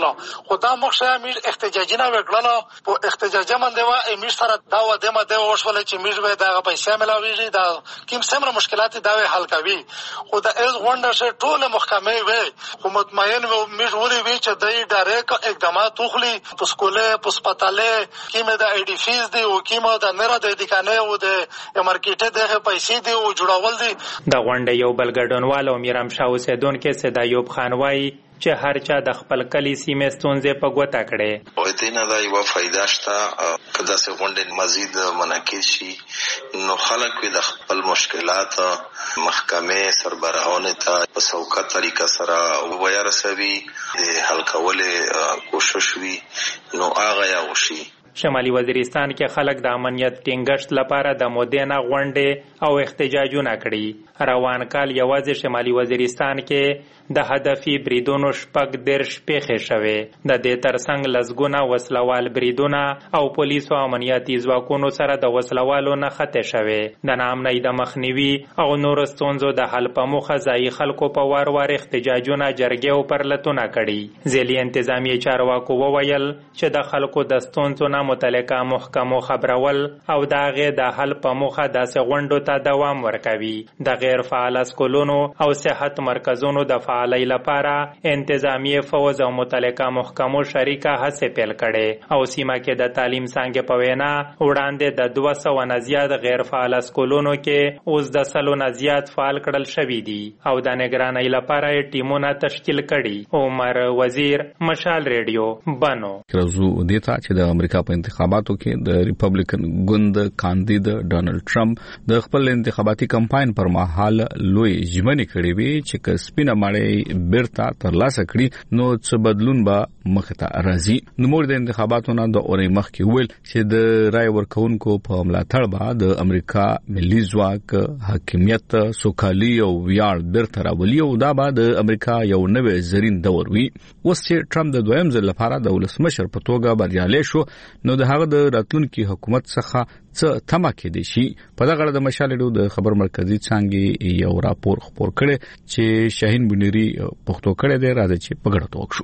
وکړل خو دا مخشه میش احتجاجي نه وکړل په احتجاجي باندې وا میش سره دا و دمه د وشول چې میش به دا پیسې ملاويږي دا کوم څومره مشکلات دا حل کوي خو دا از غونډه شه ټول محکمه وي خو مطمئن و میش ولې وی چې دای ډایرک اقدامات وخلي په سکوله په سپټاله کیمه دا ای ډی فیز دی او کیمه دا نه را د دکانه او د مارکیټ دغه پیسې دی او جوړول دي د غونډې یو بل ګډونوال او میرام شاه اوسیدونکو سید ایوب خان وایي چې هر چا د خپل کلی سیمې ستونزې په ګوته کړې او دې نه دا یو فائدہ شته کله چې غونډې مزید منعکس شي نو خلک د خپل مشکلات محکمې سربراهانو ته په سوکه طریقه سره وایرسوي د حل کولو کوشش وی نو هغه یا وشي شمالي وزیرستان کې خلک د امنیت ټینګښت لپاره د مودېنه غونډې او احتجاجونه کړي روان کال یوازې شمالي وزیرستان کې د هدفي بریدونو شپږ دېرش پیښې شوې د دې ترڅنګ لسګونه وسلوال بریدونه او پولیسو امنیتي ځواکونو سره د وسلوالو نښتې شوې د ناامنۍ د مخنیوي او نورو ستونزو د حل په موخه ځایي خلکو په وار وار احتجاجونه جرګې او پرلتونه کړي ځلي انتظامیه چارواکو وویل چې د خلکو د ستونزو نه متعلقه محکمو خبرول او د هغې د حل په موخه داسې غونډو ته دوام ورکوي د غیر فعال اسکولونو او صحت مرکزونو د فعالۍ لپاره انتظامیه فوز او متعلقه محکمو شریکه هڅې پیل کړي او سیمه کې د تعلیم څانګې په وینا وړاندې د دوه سوه نه زیات غیر فعال اسکولونو کې اوس د سلو نه زیات فعال کړل شوي دي او د نگرانۍ لپاره یې ټیمونه تشکیل کړي عمر وزیر مشال ریډیو بنو کرزو دیتا چې د امریکا په انتخاباتو کې د ریپبلیکن ګوند کاندید ډانلډ ټرمپ د خپل انتخاباتي کمپاین پر مهال لوی ژمنې کړې وي چې که سپینه ماړی بیرته ترلاسه کړي نو څه بدلون به مخته راځي نو موږ د انتخاباتو نه د اوري مخ کې ویل چې د رای ورکونکو په ملاتړ به د امریکا ملي ځواک حاکمیت سوکالي او ویاړ بیرته راولي او دا به د امریکا یو نوې زرین دور وي اوس چې ټرمپ د دویم ځل لپاره د ولسمشر په توګه بریالی شو نو د هغه د راتلونکي حکومت څخه څه تمه کېدی شي په دغه اړه د مشال د خبر مرکزی څنګه یو راپور خبر کړي چې شاهین بنيري پښتو کړي دی راځي چې په ګډه توګه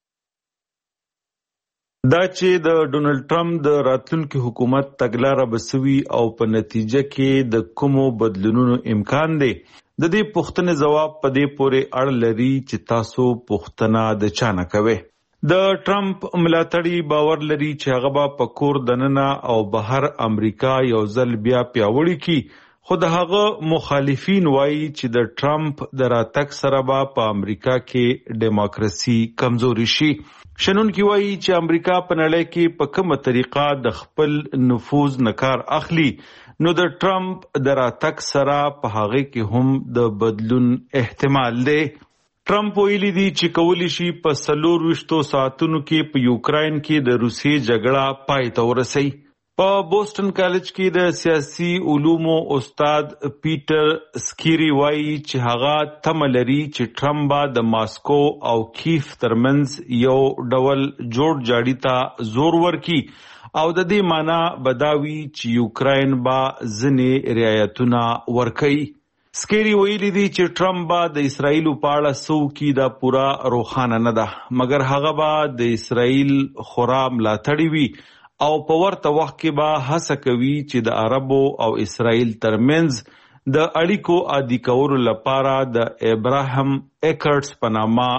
دا چې د ډونلډ ټرمپ د راتلونکي حکومت تګلاره بسوي او په نتیجه کې د کومو بدلونونو امکان دی د دې پوښتنې جواب په دې پورې اړه لري چې تاسو پوښتنه د چا نه کوئ د ټرمپ ملاتړي باور لري چې هغه به په کور دننه او بهر امریکا یو ځل بیا پیاوړی کی خو د هغه مخالفین وایي چې د ټرمپ د راتګ سره به په امریکا کې دیموکراسي کمزوري شي شنونکي وایي چې امریکا په نړۍ کې په کومه طریقه د خپل نفوذ نکار اخلي نو د ټرمپ د راتګ سره په هغه کې هم د بدلون احتمال دی ټرمپ ویلي دی چې کولی شي په څلور ویشتو ساعتونو کې په یوکراین کې د روسیې جګړه پای ته ورسوي په بوسټن کالج کې د سیاسي علومو استاد پیټر سکیری وایي چې هغه تمه لري چې ټرمپ به د ماسکو او کیف ترمنځ یو ډول جوړ جاړي ته زور ورکړي او د دې معنی بداوي چې یوکراین به ځینې رعایتونه ورکړي سکیری ویلي دی چې ټرمپ به د اسرائیل په اړه څه دا پورا روښانه نه ده مګر هغه به د اسرائیل خورا ملاتړي وي او په ورته وخت کې به هڅه کوي چې د عربو او اسرائیل ترمنځ د اړیکو عادي کولو لپاره د ابراهیم اکرټس په نامه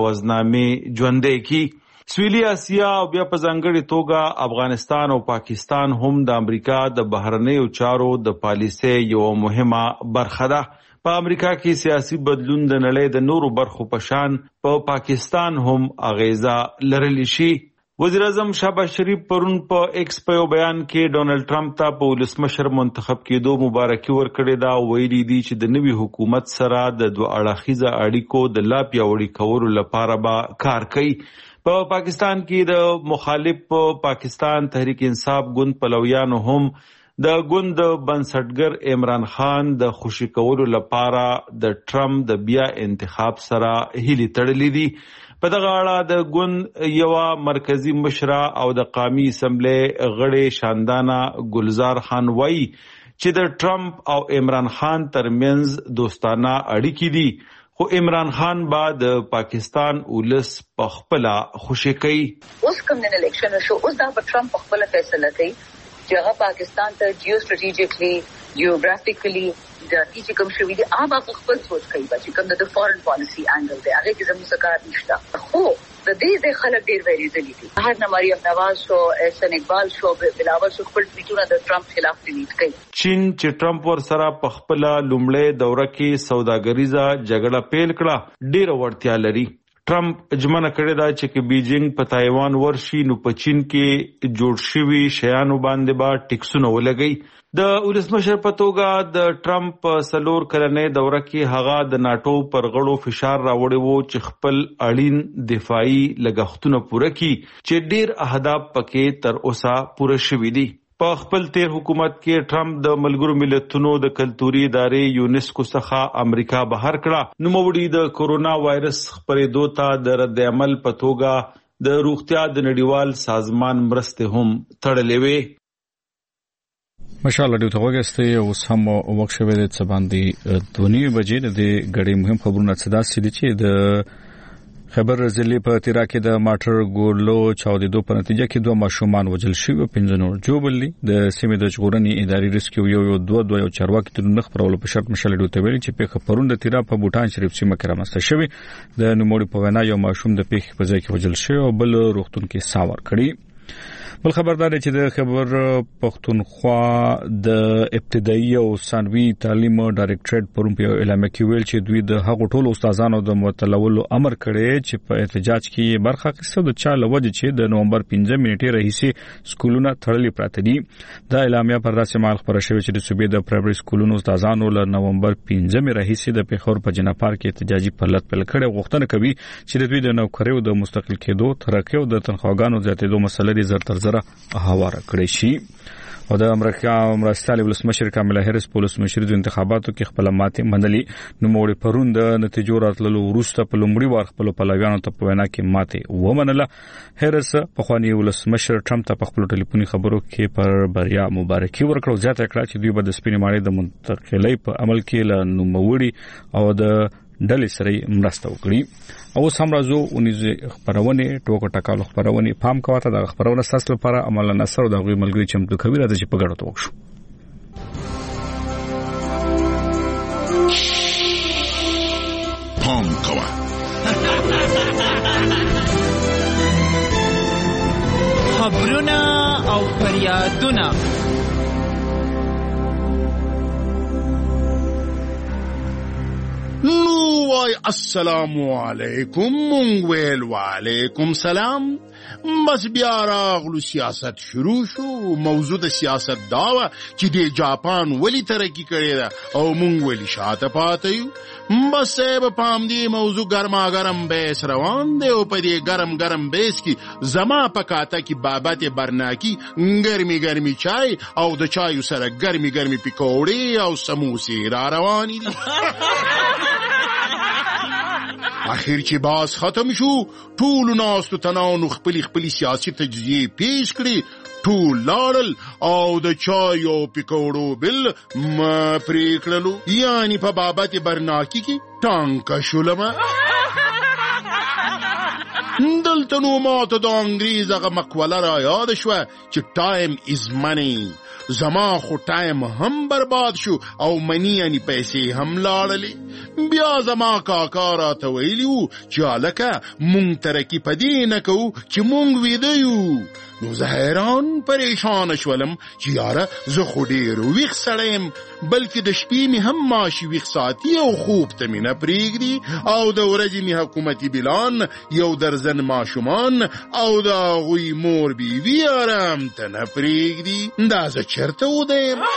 لوزنامې ژوندۍ کړي سویلي اسیا او بیا په ځانګړې توګه افغانستان او پاکستان هم د امریکا د بهرنیو چارو د پالیسۍ یو مهمه برخه ده په امریکا کې سیاسي بدلون د نړۍ د نورو برخو په شان په پا پاکستان هم اغیزه لرلی شي وزیر اعظم شهباز شریف پرون په ایکس په یو بیان کې ډونلډ ټرمپ ته په ولسمشر منتخب کېدو مبارکي ورکړې ده او ویلي دي چې د نوي حکومت سره د دوه اړخیزه اړیکو د لا پیاوړي کولو لپاره به کار کوي په پا پاکستان کې د مخالف پاکستان تحریک انصاف ګوند پلویانو هم د ګوند بنسټګر عمران خان د خوشی کولو لپاره د ټرمپ د بیا انتخاب سره هیلې تړلې دي په دغه اړه د ګوند یو مرکزی مشره او د قومي اسمبلی غړي شاندانا ګلزار خان وایي چې د ټرمپ او عمران خان ترمنځ دوستانه اړیکې دي خو عمران خان با د پاکستان ولس په خپل خوشی کوي. اوس کوم نن الیکشن شو، اوس دا په ټرمپ خپل فیصله کوي چې هغه پاکستان ته جیو سټریټیجیکلی جیوګرافیکلی د چې کوم شوی دی هغه خپل سوچ کوي چې کوم د فورن پالیسی انګل دی هغه کې زموږ سکار نشته. خو د دې د خلک ډیر ویریدلی دي. هر مریم نواز شو، احسن اقبال شو، بلاول شو خپل ټویټونه د ټرمپ خلاف ټویټ کوي. چین چې ټرمپ ور سره په خپل لومړی دوره کې سوداګریزه جګړه پیل کړه ډیر ورتیا لري. ټرمپ ژمنه کړې ده چې کې بیجینګ په تایوان ورشي نو په چین کې جوړ شوي شیانو باندې به ټیکسونه ولګي. د ولسمشر په توګه د ټرمپ سلور کلنې دوره کې هغه د ناټو پر غړو فشار راوړی وو چې خپل اړین دفاعي لګښتونه پوره کړي چې ډیر اهداف پکې تر اوسه پوره شوي دي. په خپل تیر حکومت کې ټرمپ د ملګرو ملتونو د کلتوري ادارې یونیسکو څخه امریکا بهر کړه. نوموړي د کورونا وایرس خپرېدو ته د رد عمل په توګه د روغتیا د نړیوال سازمان مرستې هم تړلې وې. ماشاءالله ډیو ته وګستې اوس هم وخت شوی دی چې باندې دونی بجې د غړي مهم خبرونه څه داسې دي چې د خبر ضلع په تیرا کې د ماټر ګولو چاودیدو په نتیجه کې دوه ماشومان وژل شوي، پنځه نور جوړبلي. د سیمې د ژغورنې ادارې ریسکیو یو یو دوه دوه یو چارواکي تر نخ پرولو په شرط مشل ډیو ته ویلي چې په پرون د تیرا په بوټان شریف سیمه کې رامنځته شوی. د نوموړي په وینا یو ماشوم د پیښې په ځای کې وژل شوی او بل روغتون کې ساور کړی. بل خبردار چې د خبر پښتونخوا د ابتدایي او ثانوي تعلیم ډایریکټریټ پرون په اعلامیه کې ویل چې دوی د هغو ټولو استادانو د معطلولو امر کړی چې په احتجاج کې برخه اخیسته د چا لوجه چې د نومبر پنځه نیټې راهیسې سکولونه تړلي پراته دي. دا اعلامیه پر داسې مال خبره شوې چې د صوبې د پرایمري سکولونو استادانو له نومبر پنځه راهیسې د پیښور په جنا پارک کې احتجاجي فعالیت پیل کړي. غوښتنه کوي چې د دوی د نوکریو د مستقل کېدو، ترقۍ او د تنخواګانو زیاتېدو مسله دې زر تر زر هواره کړی شي. او د امریکا مرستیال ولسمشر کاملا هریس په ولسمشر د انتخاباتو کې خپل ماتې منلي. نو موږ پرون د نتیجو راتللو وروسته په لومړي وار خپل پلویانو ته په وینا کې ماتې ومنله. هریس په خواني ولسمشر ټرمپ ته په خپل ټلیفوني خبرو کې پر بریا مبارکي ورکړه. ځکه کړه چې دوی به د سپینې ماڼۍ د منتقلۍ په عمل کې له نوموړي او د ډلې سره مرسته وکړي. او سم راځو اونې خبرونه ټوکو ټکالو خبرونه پام کوته د خبرونه ساس لپاره عمل نصر د غوي ملګری چمتو کوي راځي چې په ګډه توک شو. پام کوه خبرونه او فریادونه نو وای السلام علیکم مونږ ویل وعلیکم سلام. بس بیا راغلو سیاست شروع شو. موضوع د سیاست دا و چې د جاپان ولی ترقی کړی ده او مونږ ولی شاته پاتې یو. بس به پام دی موضوع ګرما ګرم بیس روان دی او په دې ګرم ګرم بیس کې زما پکاته کې بابت برناکی ګرمي ګرمي چای او د چایو سره ګرمي ګرمي پکوړې او سموسې را روانې دي. اخر چې باز ختم شو ټول ناستو تنانو خپل خپل سیاسي تجزیه پیش کړي. ټول لاړل او د چای او پکوړو بل ما پریکړلو، یعنی په بابت برناکی کې ټانکا شولم. دلته نو ماته د انګریز هغه مقوله را یاد شوه چې ټایم از منی. زما خو ټایم هم برباد شو او منی یعنی پیسې هم لاړلې. بیا زما کاکا راته ویلي وو چې هلکه مونږ ترقي په دې نه کوو چې مونږ ویده یو. نو زه حیران پریشان شولم چې یاره زه خو ډېر ویښ سړی یم، بلکې د شپې مې هم ماشي ویښ ساتي او خوب ته مې نه پرېږدي او د ورځې مې حکومتي بلان یو درزن ماشومان او د هغوی مور بیوي آرام ته نه پرېږدي. دا زه چېرته ودیم؟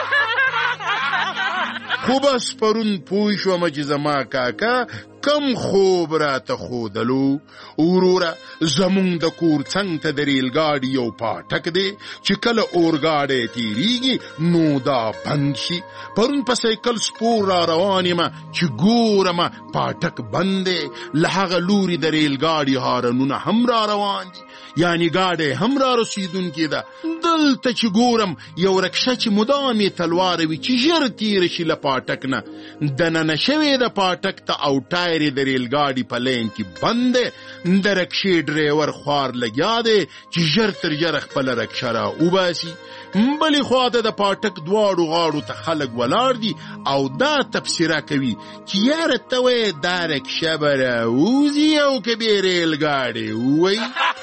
خو بس پرون پوه شوم چې زما کاکا کم خوب راته ښودلو. وروره زمونږ د کور څنګ ته د ریل ګاډي یو پاټک دی چې کله اورګاډی تېرېږي نو دا بند شي. پرون په سایکل سپور را روان یم چې ګورم پاټک بند دی، له هغه لوري د ریل ګاډي هارنونه هم را روان دي. یعنی ګاډی هم را رسیدونکې ده. دلته چې ګورم یو رکشه چې مدام یې تلوار وي چې ژر تېره شي له پاټک نه، دننه شوې ده پاټک ته او ټایر یې د ریلګاډي په لین کې بند دی. د رکشې ډریور خوار لګیا دی چې ژر تر ژره خپله رکشه را وباسي. بلې خواته د پاټک دواړو غاړو ته خلک ولاړ دي او دا تبصره کوي چې یاره ته وایې دا رکشه به راوځي او که بې ریلګاډی ووایي.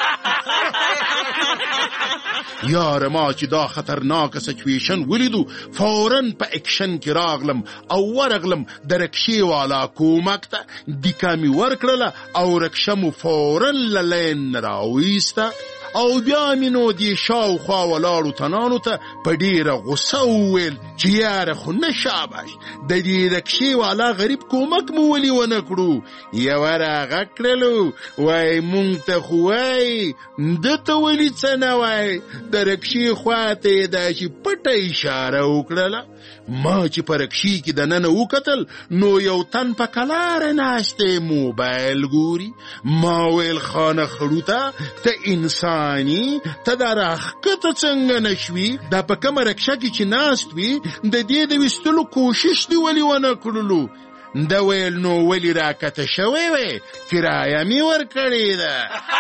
یاره ما چې دا خطرناکه سچویشن ولیدو فوراً په اکشن کې راغلم او ورغلم د رکشې والا کومک ته، دیکه مې ورکړله او رکشه مو فوراً له لین نه راویسته او بیا مې نو دې شاوخوا ولاړو تنانو ته په ډېره غوسه وویل چې یاره خو نه شاباش د دې رکشې والا غریب کومک مو ولې ونه کړو. یوه راغږ کړلو وایي مونږ ته خو وایي ده ته ولې څه نه وایي. د رکشې خوا ته یې داسې پټه اشاره وکړله. ما چې په رکشې کې دننه وکتل نو یو تن په کلاره ناست دی موبایل ګوري. ما ویل خانه خړوته ته انساني ته دا راښکته څنګه نشوي؟ دا په کومه رکشه کې چې ناست وي د دې د ویستلو کوشش دې ولې ونه کړلو؟ ده ویل نو ولې راکته شوی وی؟ کرایه مې ورکړې ده.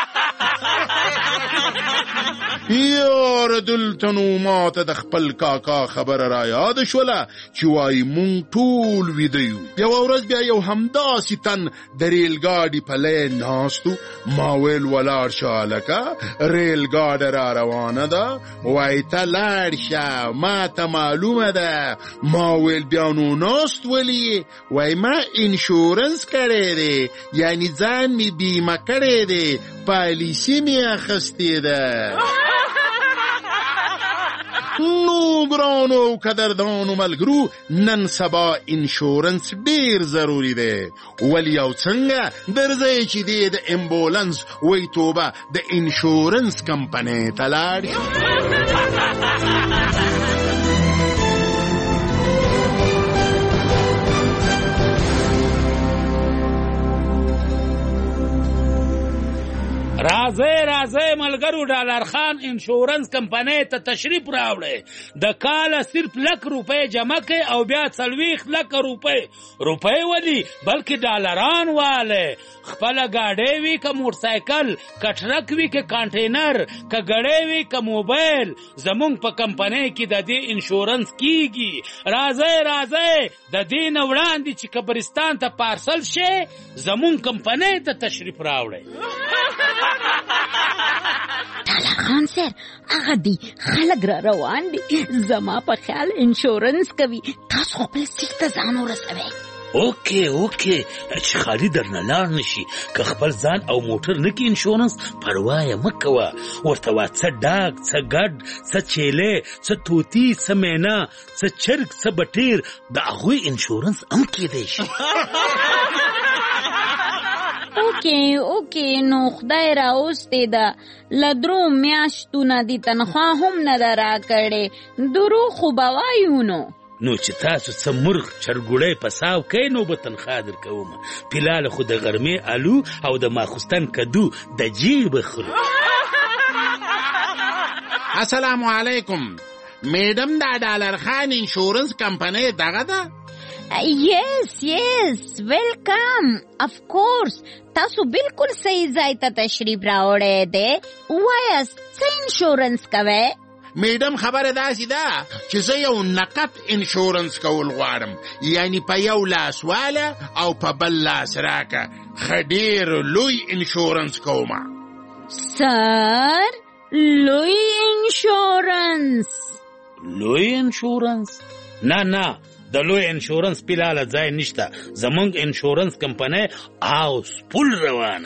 یاره دلته نو ماته د خپل کاکا خبره را یاد شوله چې وایي مونږ ټول ویده یو. یوه ورځ بیا یو همداسې تن د ریلګاډي په لین ناستو. ما ویل ولاړ شه هلکه ریلګاډی را روانه ده. وایي ته لاړ شه ما ته معلومه ده. ما ویل بیا نو ناست ولې؟ وایي ما انشورنس کړی دی، یعنی ځان مې بیمه کړی دی، پالیسي مې اخیستې ده. نو ګرانو او قدردانو ملګرو نن سبا انشورنس ډیر ضروری دی. ولی او څنګه درځئ چې دی د امبولانس وی توبه د انشورنس کمپنۍ ته لاړ. راځي راځي ملګرو ډالر خان انشورنس کمپنۍ ته تشریف راوړئ. د کاله صرف لک روپۍ جمع کړئ او بیا څلوېښت لکه روپۍ روپۍ ولي بلکې ډالران والئ. خپله ګاډۍ وي که موټرسایکل که ټرک وي که کانټینر که ګړۍ وي که موبایل زمونږ په کمپنۍ کې د دې انشورنس کیږي. راځئ راځئ د دې نه وړاندې چې قبرستان ته پارسل شي زمونږ کمپنۍ ته تشریف راوړئ. ډالر خان سر هغه دی خلک را روان دي زما په خیال انشورنس کوي. تاسو خپل سیټ ته ځان ورسوئ. اوکې اوکې چې خالي درنه لاړ نشي که خپل ځان او موټر نه کې انشورنس پروا یې مه کوه. ورته وا څه ډاګ څه ګډ څه چیلې څه طوطي څه مینا څه چرګ څه بټیر د هغوی انشورنس هم کیدی شي. اوکې اوکې نو خدای راوستې ده له درو میاشتو نه دي تنخوا هم نه ده راکړې. دروغ خو به وایو نو نو چې تاسو څه مرغ چرګوړی په ساو کوئ نو به تنخوا درکوم. فیلاله خو د غرمې الو او د ماخوستن کدو د جیب خلو. السلام علیکم میډم دا ډالر خان انشورنس کمپنۍ دغه ده؟ یس یس ویلکم اف کورس تاسو بالکل صحیح ځای ته تشریف راوړی دی. وایاست څه انشورنس کوئ؟ میډم خبره داسې ده چې زه یو نقد انشورنس کول غواړم، یعنی په یو لاس واله او په بل لاس راکه. ښه ډېر لوی انشورنس کومه. سر لوی انشورنس؟ لوی انشورنس؟ نه نه د لوی انشورنس پیلاله ځای نشته. زمونږ انشورنس کمپنۍ هاوس فول روانه.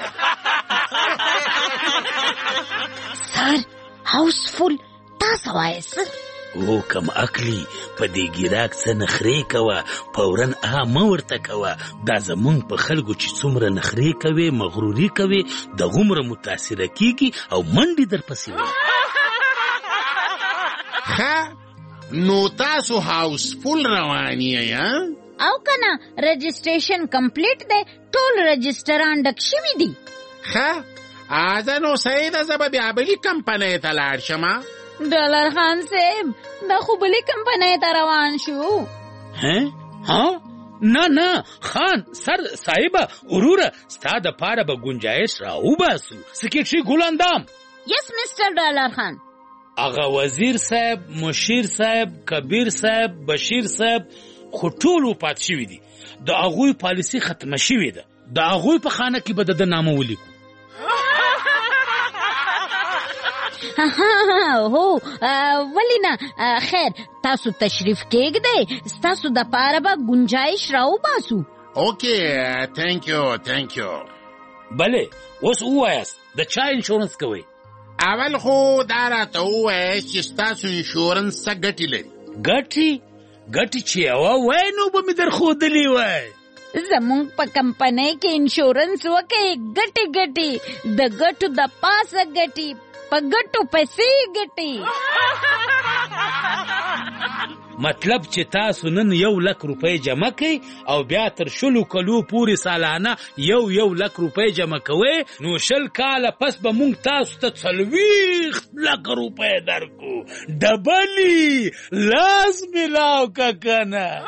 سر هاوس فول تاسو وایست؟ او کم عقلی په دې ګیراک څه نخرې کوه فورا ا مه ورته کوه. دا زمونږ په خلکو چې څومره نخرې کوي مغروري کوي دغومره متاثره کیږي او منډې درپسې وي. ښه نو تاسو هاوس فول رواني یا او کنه رجسټریشن کمپلیټ دی ټول رجسټران ډک شوي دي. ښه ازه نو صحیح ده، زه به بیا بلې کمپنۍ ته لاړ شم. ډالر خان صاحب دا خو بلې کمپنۍ ته روان شو. ها نه نه خان سر صاحبه وروره ستا د پاره به ګنجایش راوباسو. سکرټري ګلندام. یس مسټر ډالر خان. هغه وزیر صاحب، مشیر صاحب، کبیر صاحب، بشیر صاحب خو ټول وفات شوي دي. د هغوی پالیسي ختمه شوې ده. د هغوی په خانه کې به د ده نامه ولیکو. هو ولی نه خیر تاسو تشریف کېږدئ، ستاسو د پاره به ګنجایش راوباسو. اوکې تhank you thank you. بله اوس ووایاست د چا انشورنس کوئ؟ اول خو دا راته ووایاست چې ستاسو انشورنس څه ګټې لري؟ ګټې ګټې چې یوه وای نو به مې درښودلې وای. زمونږ په کمپنۍ کې انشورنس وکئ، ګټې ګټې د ګټو د پاسه ګټې په ګټو پیسې ګټې. مطلب چې تاسو نن یو لک روپۍ جمع کوئ او بیا تر شلو کلو پورې سالانه یو یو لک روپۍ جمع کوئ، نو شل کاله پس به مونږ تاسو ته څلوېښت لک روپۍ درکو. ډبلې لاس ملاو که کنه.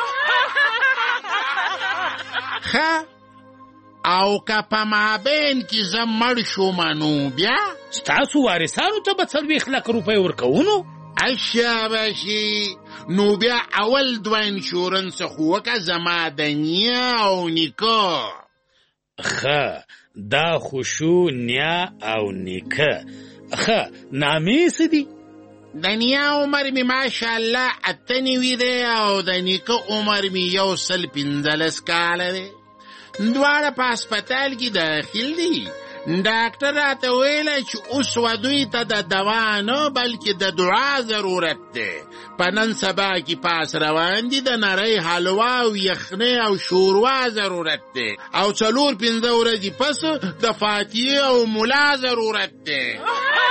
ښه او که په مابین کې زه مړ شوم نو بیا ستاسو وارثانو ته به څلوېښت لک روپۍ ورکوو. نو اشاباشي نو بیا اول دوه انشورنس خو وکه زما د نیا او نیکه. ښه دا خو شو نیا او نیکه. ښه نامې څه دي؟ د نیا عمر می ماشاءالله اته نوي دی او د نیکه عمر می یو سل پنځلس کاله دی. دواړه په هسپتال کې داخل دي. ډاکټر راته ویله چې اوس ودوی ته د دوا نه بلکې د دعا ضرورت دی. په نن سبا کې پاس روان دي د نرۍ حلوا او یخنۍ او شوروا ضرورت دی او څلور پنځه ورځې پس د فاتحې او ملا ضرورت دی.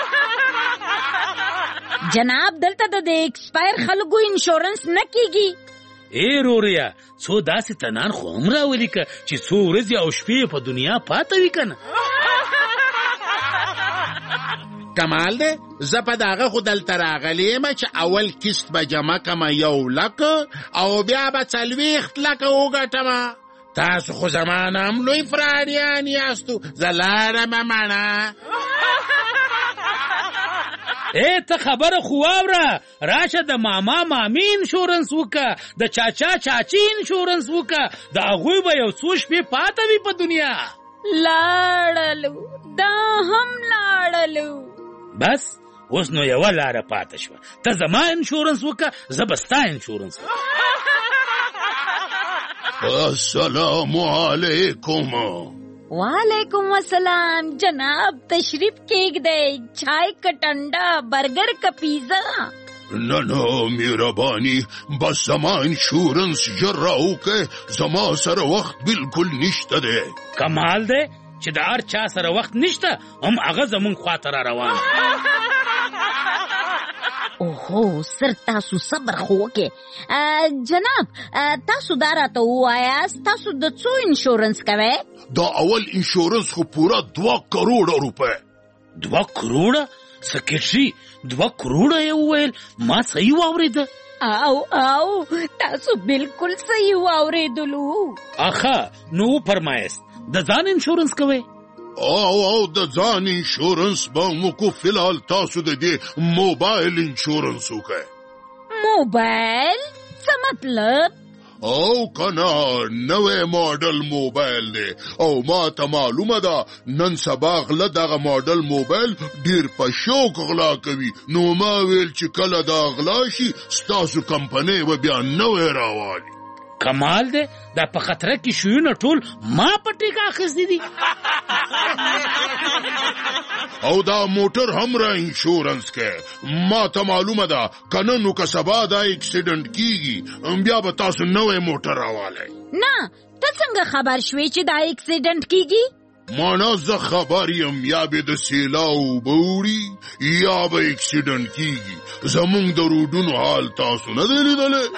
جناب دلته د ایکسپایر خلکو انشورنس نه کیږي. ای روریا څو داسې تنان خو هم راولیکه چې څو ورځې او شپې په دنیا پاته وي کنه. کمال دی زه په دغه خو دلته راغلی یم چې اول کیست به جمع کمه یو لک او بیا به څلوېښت لکه وګټمه. تاسو خو زما نه هم لوی فراډیان یاستو. زه لاړمه منه. ای ته خبره خو واوره. راشه د ماما مامي انشورنس وکه، د چاچا چاچی انشورنس وکه. د هغوی به یو څو شپې پاته وي په دنیا. لاړلو دا هم لاړلو. بس اوس نو یوه لاره پاته شوه. ته زما انشورنس وکه، زه به ستا انشورنس وکه. السلام علیکم. وعلیکم السلام جناب تشریف کېږدئ. چای کا ټنډا، برګر کا پیزا. نه نه مهرباني بس زما انشورنس ژر راوکئ، زما سره وخت بالکل نشته دی. کمال دی چې د هر چا سره وخت نشته هم هغه زمونږ خواته را روان. اوهو سر تاسو صبر خو وکئ. جناب تاسو دا راته ووایاست تاسو د څو انشورنس کوئ؟ دا اول انشورنس خو پوره دوه کروڑه روپۍ. دوه کروڑه؟ سکرټري دوه کروڑه یې وویل. ما صحیح واورېده. او او تاسو بالکل صحیح واورېدلو. اخه نو وفرمایاست د ځان انشورنس کوئ؟ او او د ځان انشورنس به موږ فی الحال تاسو د دې موبایل انشورنس وکئ. موبایل څه مطلب؟ او کنه نوې ماډل موبایل دی او ما ته معلومه ده نن سبا غله دغه ماډل موبایل ډیر په شوق غلا کوي. نو ما ویل چې کله دا غلا شي ستاسو کمپنۍ به بیا نوې راوالي. کمال دی دا په خطره کې شیونه ټول ما په ټیکه اخیستي دي. او دا موټر هم را انشورنس کې. ما ته معلومه ده که نن نو که سبا دا اکسیډنټ کیږي بیا به تاسو نوی موټر راوالی. نه ته څنګه خبر شوې چې دا اکسیډنټ کیږي؟ مانا زه خبر یم یا به د سیلاو اوبه وړي یا به اکسیډنټ کیږي. زمونږ د روډونو حال تاسو نه دی لیدلی؟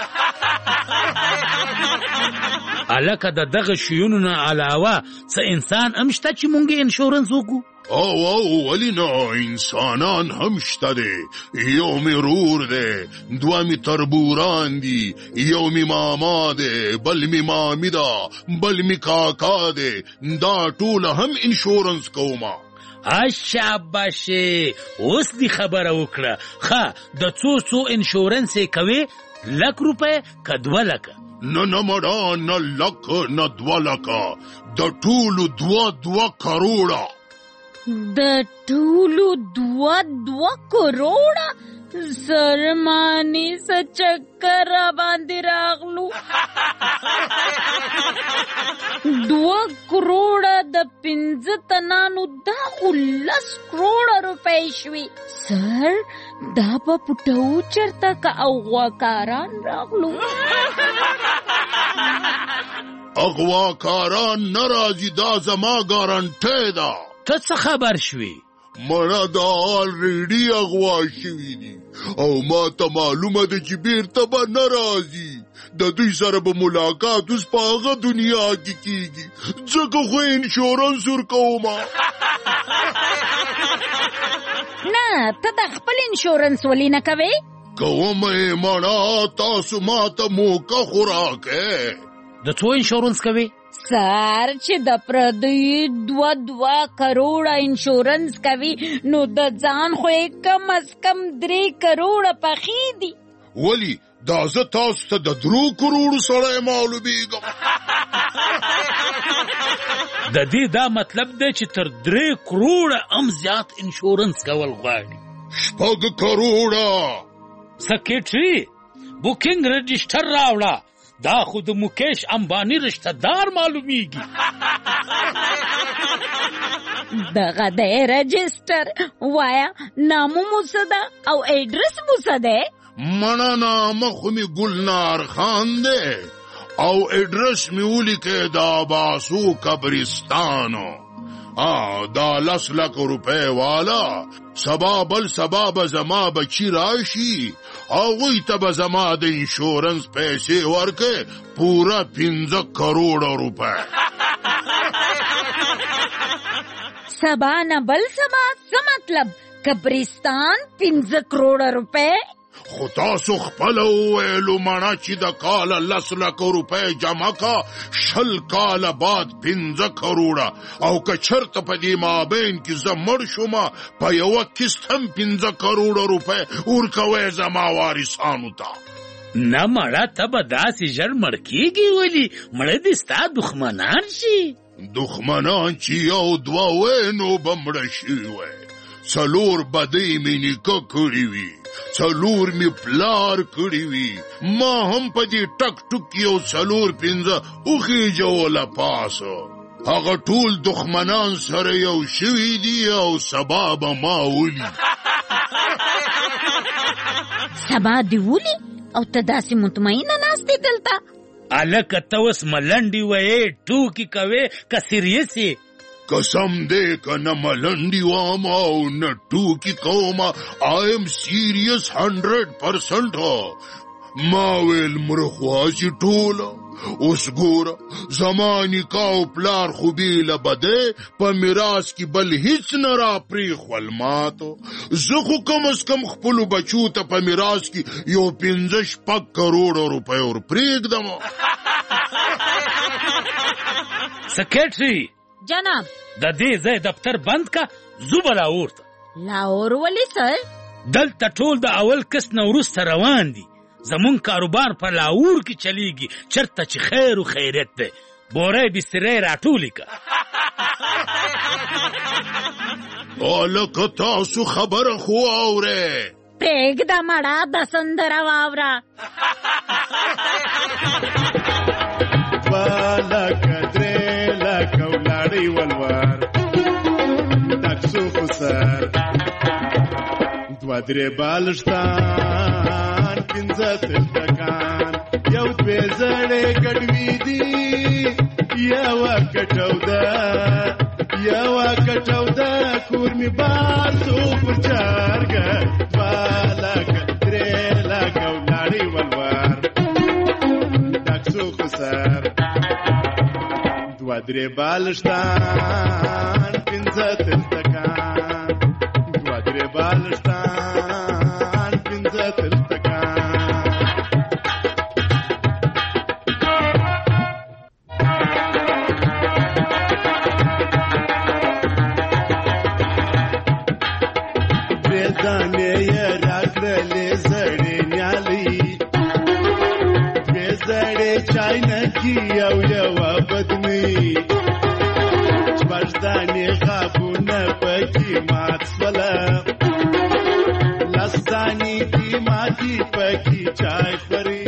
هلکه د دغه شیونو نه علاوه څه انسان هم شته چې مونږ انشورنس وکړو؟ او او ولی نه انسانان هم شته دی. یو می رور دی، دو می تربوران دی، یو می ماما دی، بل می مامی دا، بل می کاکا دی. دا ټول هم انشورنس کوما. شاباشه اوس دی خبره وکړه. ښه د څو څو انشورنس یې کوې؟ لک روپۍ که دوه لکه؟ نه نه مړه، نه لک نه دوه لکه، د ټولو دوه دوه کروڑه. د ټولو دوه دوه کروڑه؟ سرمانی څه چکر را باندې راغلو. دوه کروڑه د پنځه تنانو دا خو لس کروڑه روپۍ شوي. سر دا به پټو چرته که اغواکاران راغلو. اغواکاران نه راځي، دا زما ګارنټی ده. ته څه خبر شوي؟ مړه دا آلریډي اغوا شوي دي او ما ته معلومه ده چې بیرته به نه راځي. د دوی سره به ملاقات اوس په هغه دنیا کې کېږي، ځکه خو انشورنس ورکومه. نه ته د خپل انشورنس ولې نه کوې؟ کوم یې مړه، تاسو ما ته موقع خو راکئ. د څو انشورنس کوې؟ سر چې د پردوی دوه دوه کروڑه انشورنس کوي نو د ځان خو یې کم از کم درې کروڑه پخې دي. ولی دا زه تاسو ته د درو کروڑو سړی معلومیږم؟ د دې دا مطلب دی چې تر درې کروڑه هم زیات انشورنس کول غواړي. شپږ کروڑه. سکیټري بوکینګ رجسټر راوړه. دا خو د مکیش امبانی رشتہ دار معلومیږي. دغه دی رجسټر. وایا نامو مو څه ده او ایډرس مو څه دی؟ مړه نامه خو مې ګلنار خان دی او ایډرس مې ولیکئ د عباسو قبرستانو. آ دا لس لک روپۍ والا سبا بل سبا به زما بچی راشي، هغوی ته به زما د انشورنس پیسې ورکړې پوره پنځه کروڑه روپۍ. سبا نه بل سبا څه مطلب؟ قبرستان پنځه کروڑه روپۍ؟ خو تاسو خپله وویلو مړه چې د کاله لس لکه روپۍ جمع کا، شل کاله بعد پنځه کروڑه، او که چرته په دې مابین کې زه مړ شومه په یوه کست هم پنځه کروڑه روپۍ ورکوئ زما وارثانو ته. نه مړه ته به داسې ژر مړ کېږي. ولې مړه دې ستا دښمنان شي؟ دښمنان چې یو دوه وی نو به مړه شوي وی. څلور بدۍ مې نیکه کړي وي، څلور مې پلار کړي وي. ما هم په دې ټک ټک یو څلور پنځه وخېجوله پاسه. هغه ټول دښمنان سره یو شوي دي او سبا به ما ولي. سبا دې ولي او ته داسې مطمئنه ناستې دلته؟ هلکه ته اوس ملنډې ویې ټوکې کوې که سیریس یې؟ قسم دی که نه ملنډې وم او نه ټوکې کوم. آی ایم سیریس هنډرډ پرسنټ. ما ویل مړه خو هسې ټوله. اوس ګوره زما نیکه او پلار خو بېله بدۍ په میراث کې بل هیڅ نه را پرېښول ماته. زه خو کم از کم خپلو بچو ته په میراث کې یو پنځه شپږ کروڑه روپۍ ور پرېږدم. سکیټري جناب د دې ځای دفتر بند کا، زو به لاهور ته. لاهور ولې سر؟ دلته ټول د اول قسط نه وروسته روان دي. زمون کاروبار په لاهور کې چلیږي، چرته چې خیر و خیریت دی. بورې بسترې راټولې که. هلکه تاسو خبره خو اورئ. پرېږده مړه د سندره واوره. دوه لکه درې لکه ولاړې ولور تکسو خو سر دوه درې بالښتان پنځه تلتکان یو دوې زړې ګډوي دي یوه کټو ده یوه کټو ده کور مې باسو پر چارګه دوه لکه درې لکه ولاړې ولور تکسو خو سر دوه درې بالښتان پنځه تلتکان بالشتان پنځه تلتکان درې دانې یې راکړلې زړې نیالۍ دوې زړې چاینکي او یوه بدنۍ شپږ دانې غابونه پکې مات شوله لس دانې دي ماتې پکې چای خوري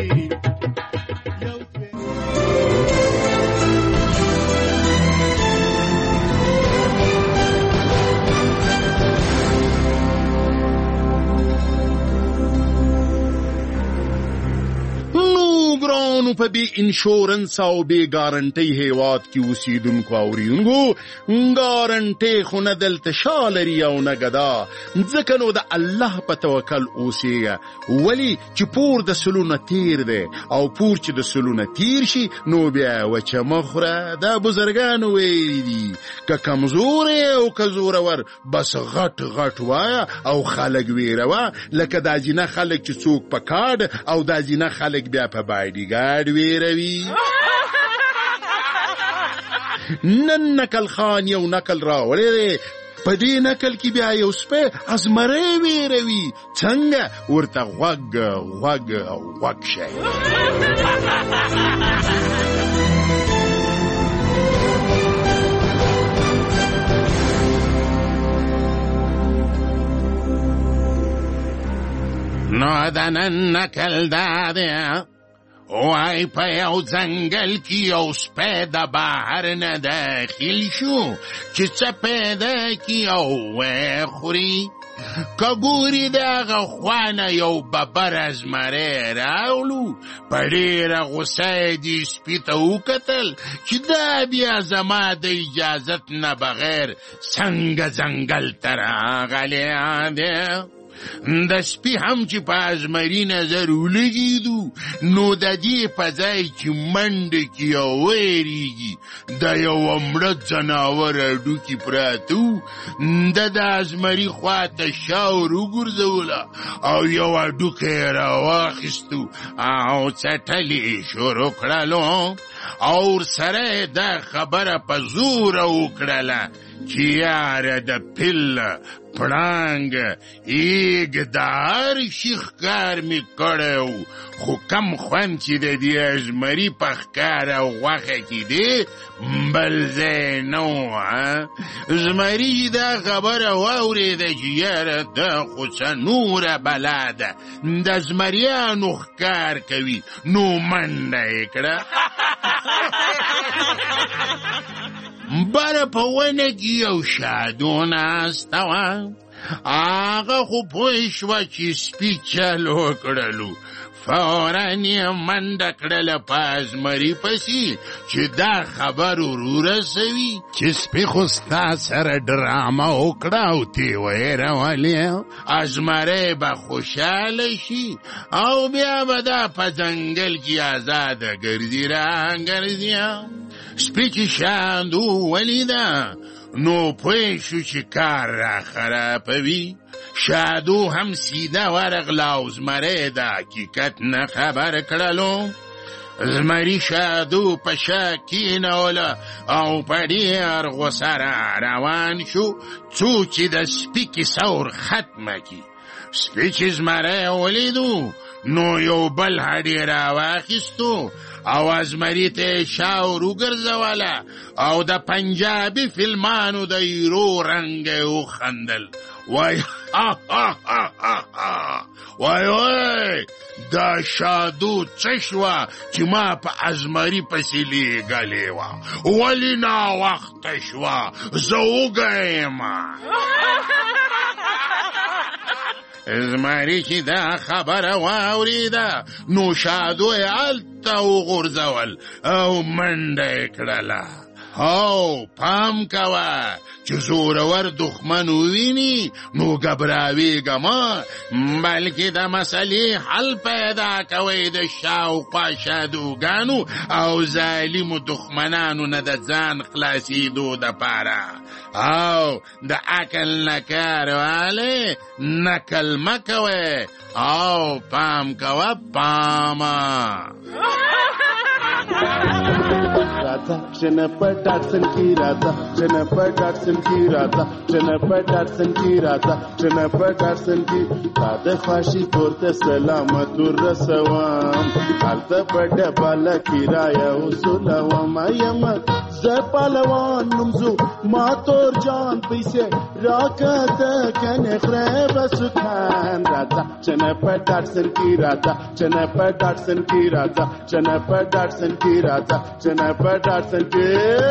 ګرانو په بې انشورنس او بې ګارنټۍ هیواد کې اوسېدونکو اورېدونکو ګارنټۍ خو نه دلته شا لري او نه ګدا ځکه نو د الله په توکل اوسېږه ولې چې پور د سلونه تیر دی او پور چې د سلونه تیر شي نو بیا وچه مه خوره دا بزرګانو ویلي دي که کمزور او که زورور بس غټ غټ وایه او خلک ویروه لکه دا جینه خلک چې څوک په کاډ او دا جینه خلک بیا په بایډي ګارډ ویروي نن نکل خان یو نکل راوړی دی په دې نکل کې بیا یو سپی ازمری ویروي څنګه ورته غوږ غوږ غوږ شي نو دا نن نکل دا دی وای په یو ځنګل کې یو سپی د بهر نه داخل شو چې څه پیدا کړي او وخوري که ګوري د هغه خوا نه یو ببر ازمری راوړو په ډېره غوسه یې دې سپي ته وکتل چې دا بیا زما د اجازت نه بغیر څنګه ځنګل ته راغلی دی د سپي هم چې په ازمري نظر ولګېدو نو د دې په ځای چې منډه کړي او ویرېږي د یوه مړه ځناور هډوکي پراته وو ده د ازمري خوا ته شا ور وګرځوله او یو هډوکی یې راواخیستو او څټلې یې شروع کړلو او ورسره یې دا خبره په زوره وکړله چې یاره د پیل پړانګ ایګ د هر شي ښکار مې کړی و خو کم خوند چې د دې ازمري په ښکار او غوښه کې دی بل ځای نه و زمري چې دا خبره واورېده چې یاره دا خو څه نوره بلا ده د زمریانو ښکار کوي نو منډه یې کړه بره په ونه کې یو شادو ناسته وه هغه خو پوه شوه چې سپي چل وکړلو فورا یې منډه کړله په ازمري پسې چې دا خبر ورورسوي چې سپي خو ستا سره ډرامه وکړه او تې ویرولې ازمری به خوشحاله شي او بیا به دا په ځنګل کې ازاده ګرځي راګرځي سپي چې شاندو ولیده نو پوه شو چې کار را خرابوي شادو هم سیده ورغله او زمری د حقیقت نه خبر کړلو زمری شادو په شا کېنوله او په ډېر غوسه را روان شو څو چې د سپي کیسه ور ختمه کړي سپي چې زمری ولیدو نو یو بل هډې راواخیستو او ازمري ته یې شا ور وګرځوله او د پنجابي فلمانو د هیرو رنګه یې وخندل وای وای وای دا شادو څه شوه چې ما په ازمري پسې لېږلې وه ولې ناوخته شوه زه وږی یم زمری چې دا خبره واورېده نو شادو یې هلته وغورځول او منډه یې کړله او پام کوه چې زورور دښمن وویني نو ګبراویږه مه، بلکې د مسلې حل پیدا کوئ د شاوخوا شادوګانو او ظالمو دښمنانو نه د ځان خلاصېدو دپاره. او د عقل نه کار والی نکل مه کوئ او پام کوه پامه. राधा जनपद डाटसन की राधा जनपद डाटसन की राधा जनपद डाटसन की राधा जनपद डाटसन की राधा ख्वाशी तोरते सलामत रसवाम हालत बड़ बाला किराया उसुलवाम यम जपलवान नुमजु मातोर जान पैसे राकत कने खरेब सुखान राधा जनपद डाटसन की राधा जनपद डाटसन की राधा जनपद डाटसन की राधा जनपद डाटसन की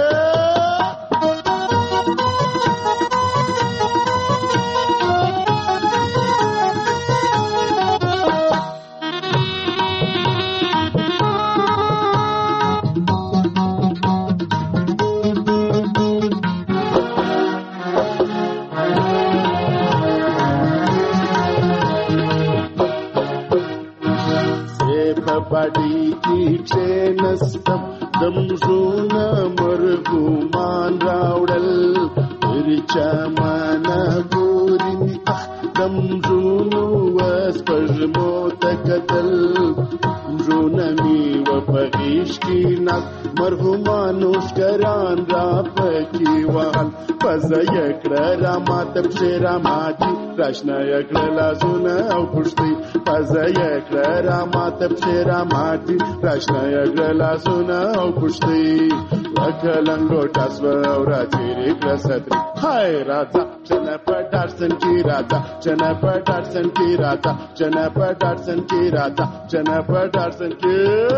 बड़ी की ट्रेनस्तम दमजून मरगुमान रावडल रिचमान गोरिनी अख दमजून वस्पजमोत कदल दमजूनमी वपगीश की नक मरगुमानुष्करान रापकी वाल पजयकड़ा रामातब शेरामाती राशनायकड़ा लाजुना औपुष्टी पजयकड़ा रामातब शेरामाती राशनायकड़ा लाजुना औपुष्टी वकलंगोटा स्वरा चेरे प्रसत्री हाय राधा जनपद डाटसन की राधा जनपद डाटसन की राधा जनपद डाटसन की राधा जनपद डाटसन की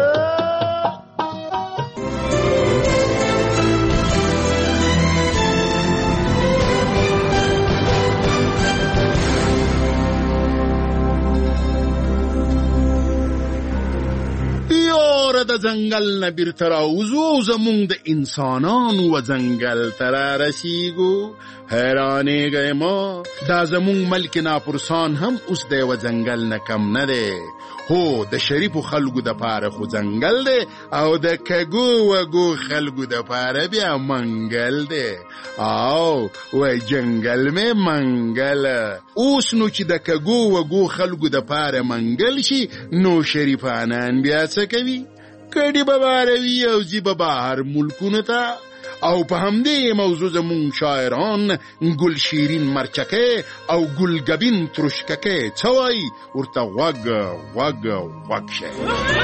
د ځنګل نه بیرته راوځو زمونږ د انسانانو و ځنګل ته رارسیږو. حیرانېږئ ما دا زمونږ ملک ناپرسان هم اوس دی و ځنګل نه کم نه دی. هو د شریفو خلکو دپاره خو ځنګل دی او د کږو وږو خلکو دپاره بیا منګل دی. او وای جنګل مې منګله. اوس نو چې د کږو وږو خلکو دپاره منګل شي نو شریفانان بیا څه کوي؟ کډی به باروي او ځي به بهر ملکونو ته. او په همدې موضوع زمونږ شاعران ګل شیرین مرچکې او ګل ګبین ترشککې څه وایي ورته غوږ غوږ غوږ شئ.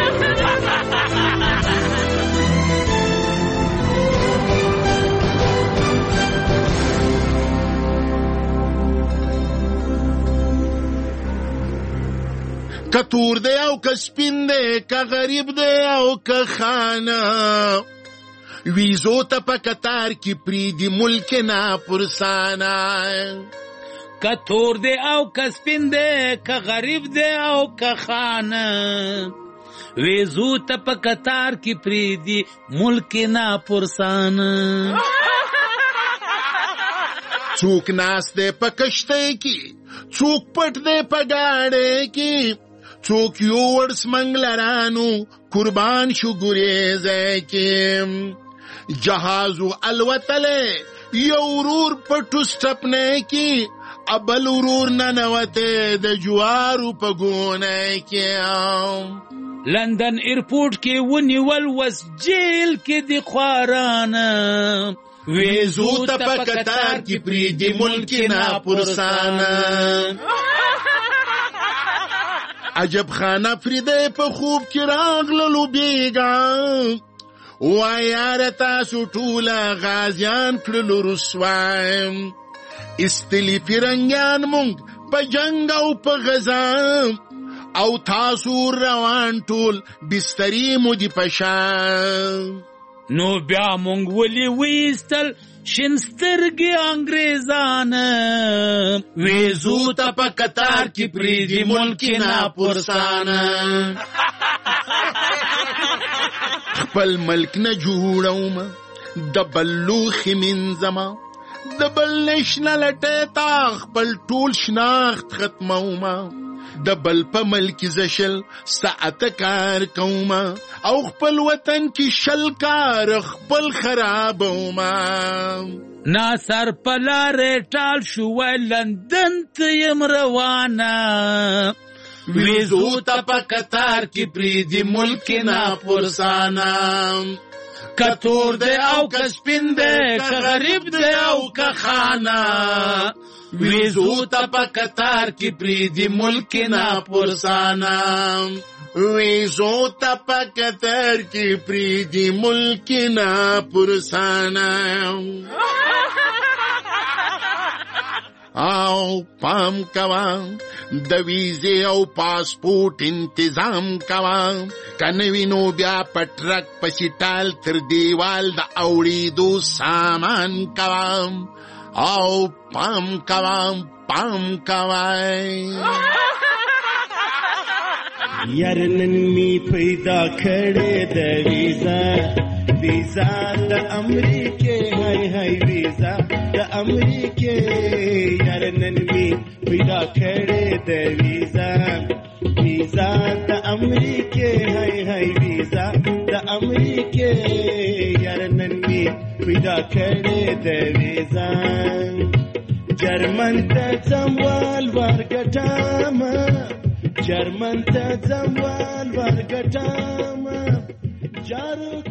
که تور دی او که سپین دی که غریب دی او که خانه ویزو ته په قطار کې پریدي ملک ناپرسانه. که تور دی او که سپین دی که غریب دی او که خانه ویزو ته په قطار کې پریدي ملک ناپرسانه. څوک ناست دی په کشتۍ کې څوک پټ دی په ګاډۍ کې څوک یوړ سمنګلرانو قربان شو ګریزۍ کې. جهازو الوتلې یو ورور پټو سټپنۍ کې ابل ورور ننوته د جوارو په ګونۍ کې. لندن ایرپورټ کې ونیول وس جیل کې د خوارانه ویزو ته په قطار کې پریدي ملک ناپرسانه. عجب خانه فریده په خوب کې راغللو بیګا وایاره تاسو ټوله غازیان کړلو رسوایم. استلی پیرنګیان مونږ په جنګ او په غزا او تاسو روان ټول بسترې مو دي په شا. نو بیا مونږ ولې ویستل شین سترګې انګریزان ویزو ته په قطار کې پریدي ملک ناپرسانه. خپل ملک نه جوړوم د بل لوښي مینځمه د بل نشنل ټیتا خپل ټول شناخت ختمومه د بل په ملک زشل ساعته کار کومه او خپل وطن کې شل کار خپل خرابومه ناصر پلاره ټال شو لندن ته یم روانه ویزو ته په قطار کې پریدي ملک نه پرسانه کتور دے او کسپین دے که غریب دے او که خانا ویزو تا پا قطار کی پریدی ملک نا پرسانا ویزو تا پا قطار کی پریدی ملک نا پرسانا او پام کوا د ویزې او پاسپورت انتظام کوا کنوینو بیا پټرک پسی ټال تر دیوال د اوړېدو سامان کوا او پام کوا پام کوا یار نن می پیدا کړې د ویزا ویزا د امریکې هاي هاي ویزا د امریکې یار نن می پیدا کړې د ویزا ویزا د امریکې هاي هاي ویزا د امریکې یار نن می پیدا کړې د ویزا جرمن ته ځموال ورګټم جرمن ته ځموال ورګټم جارو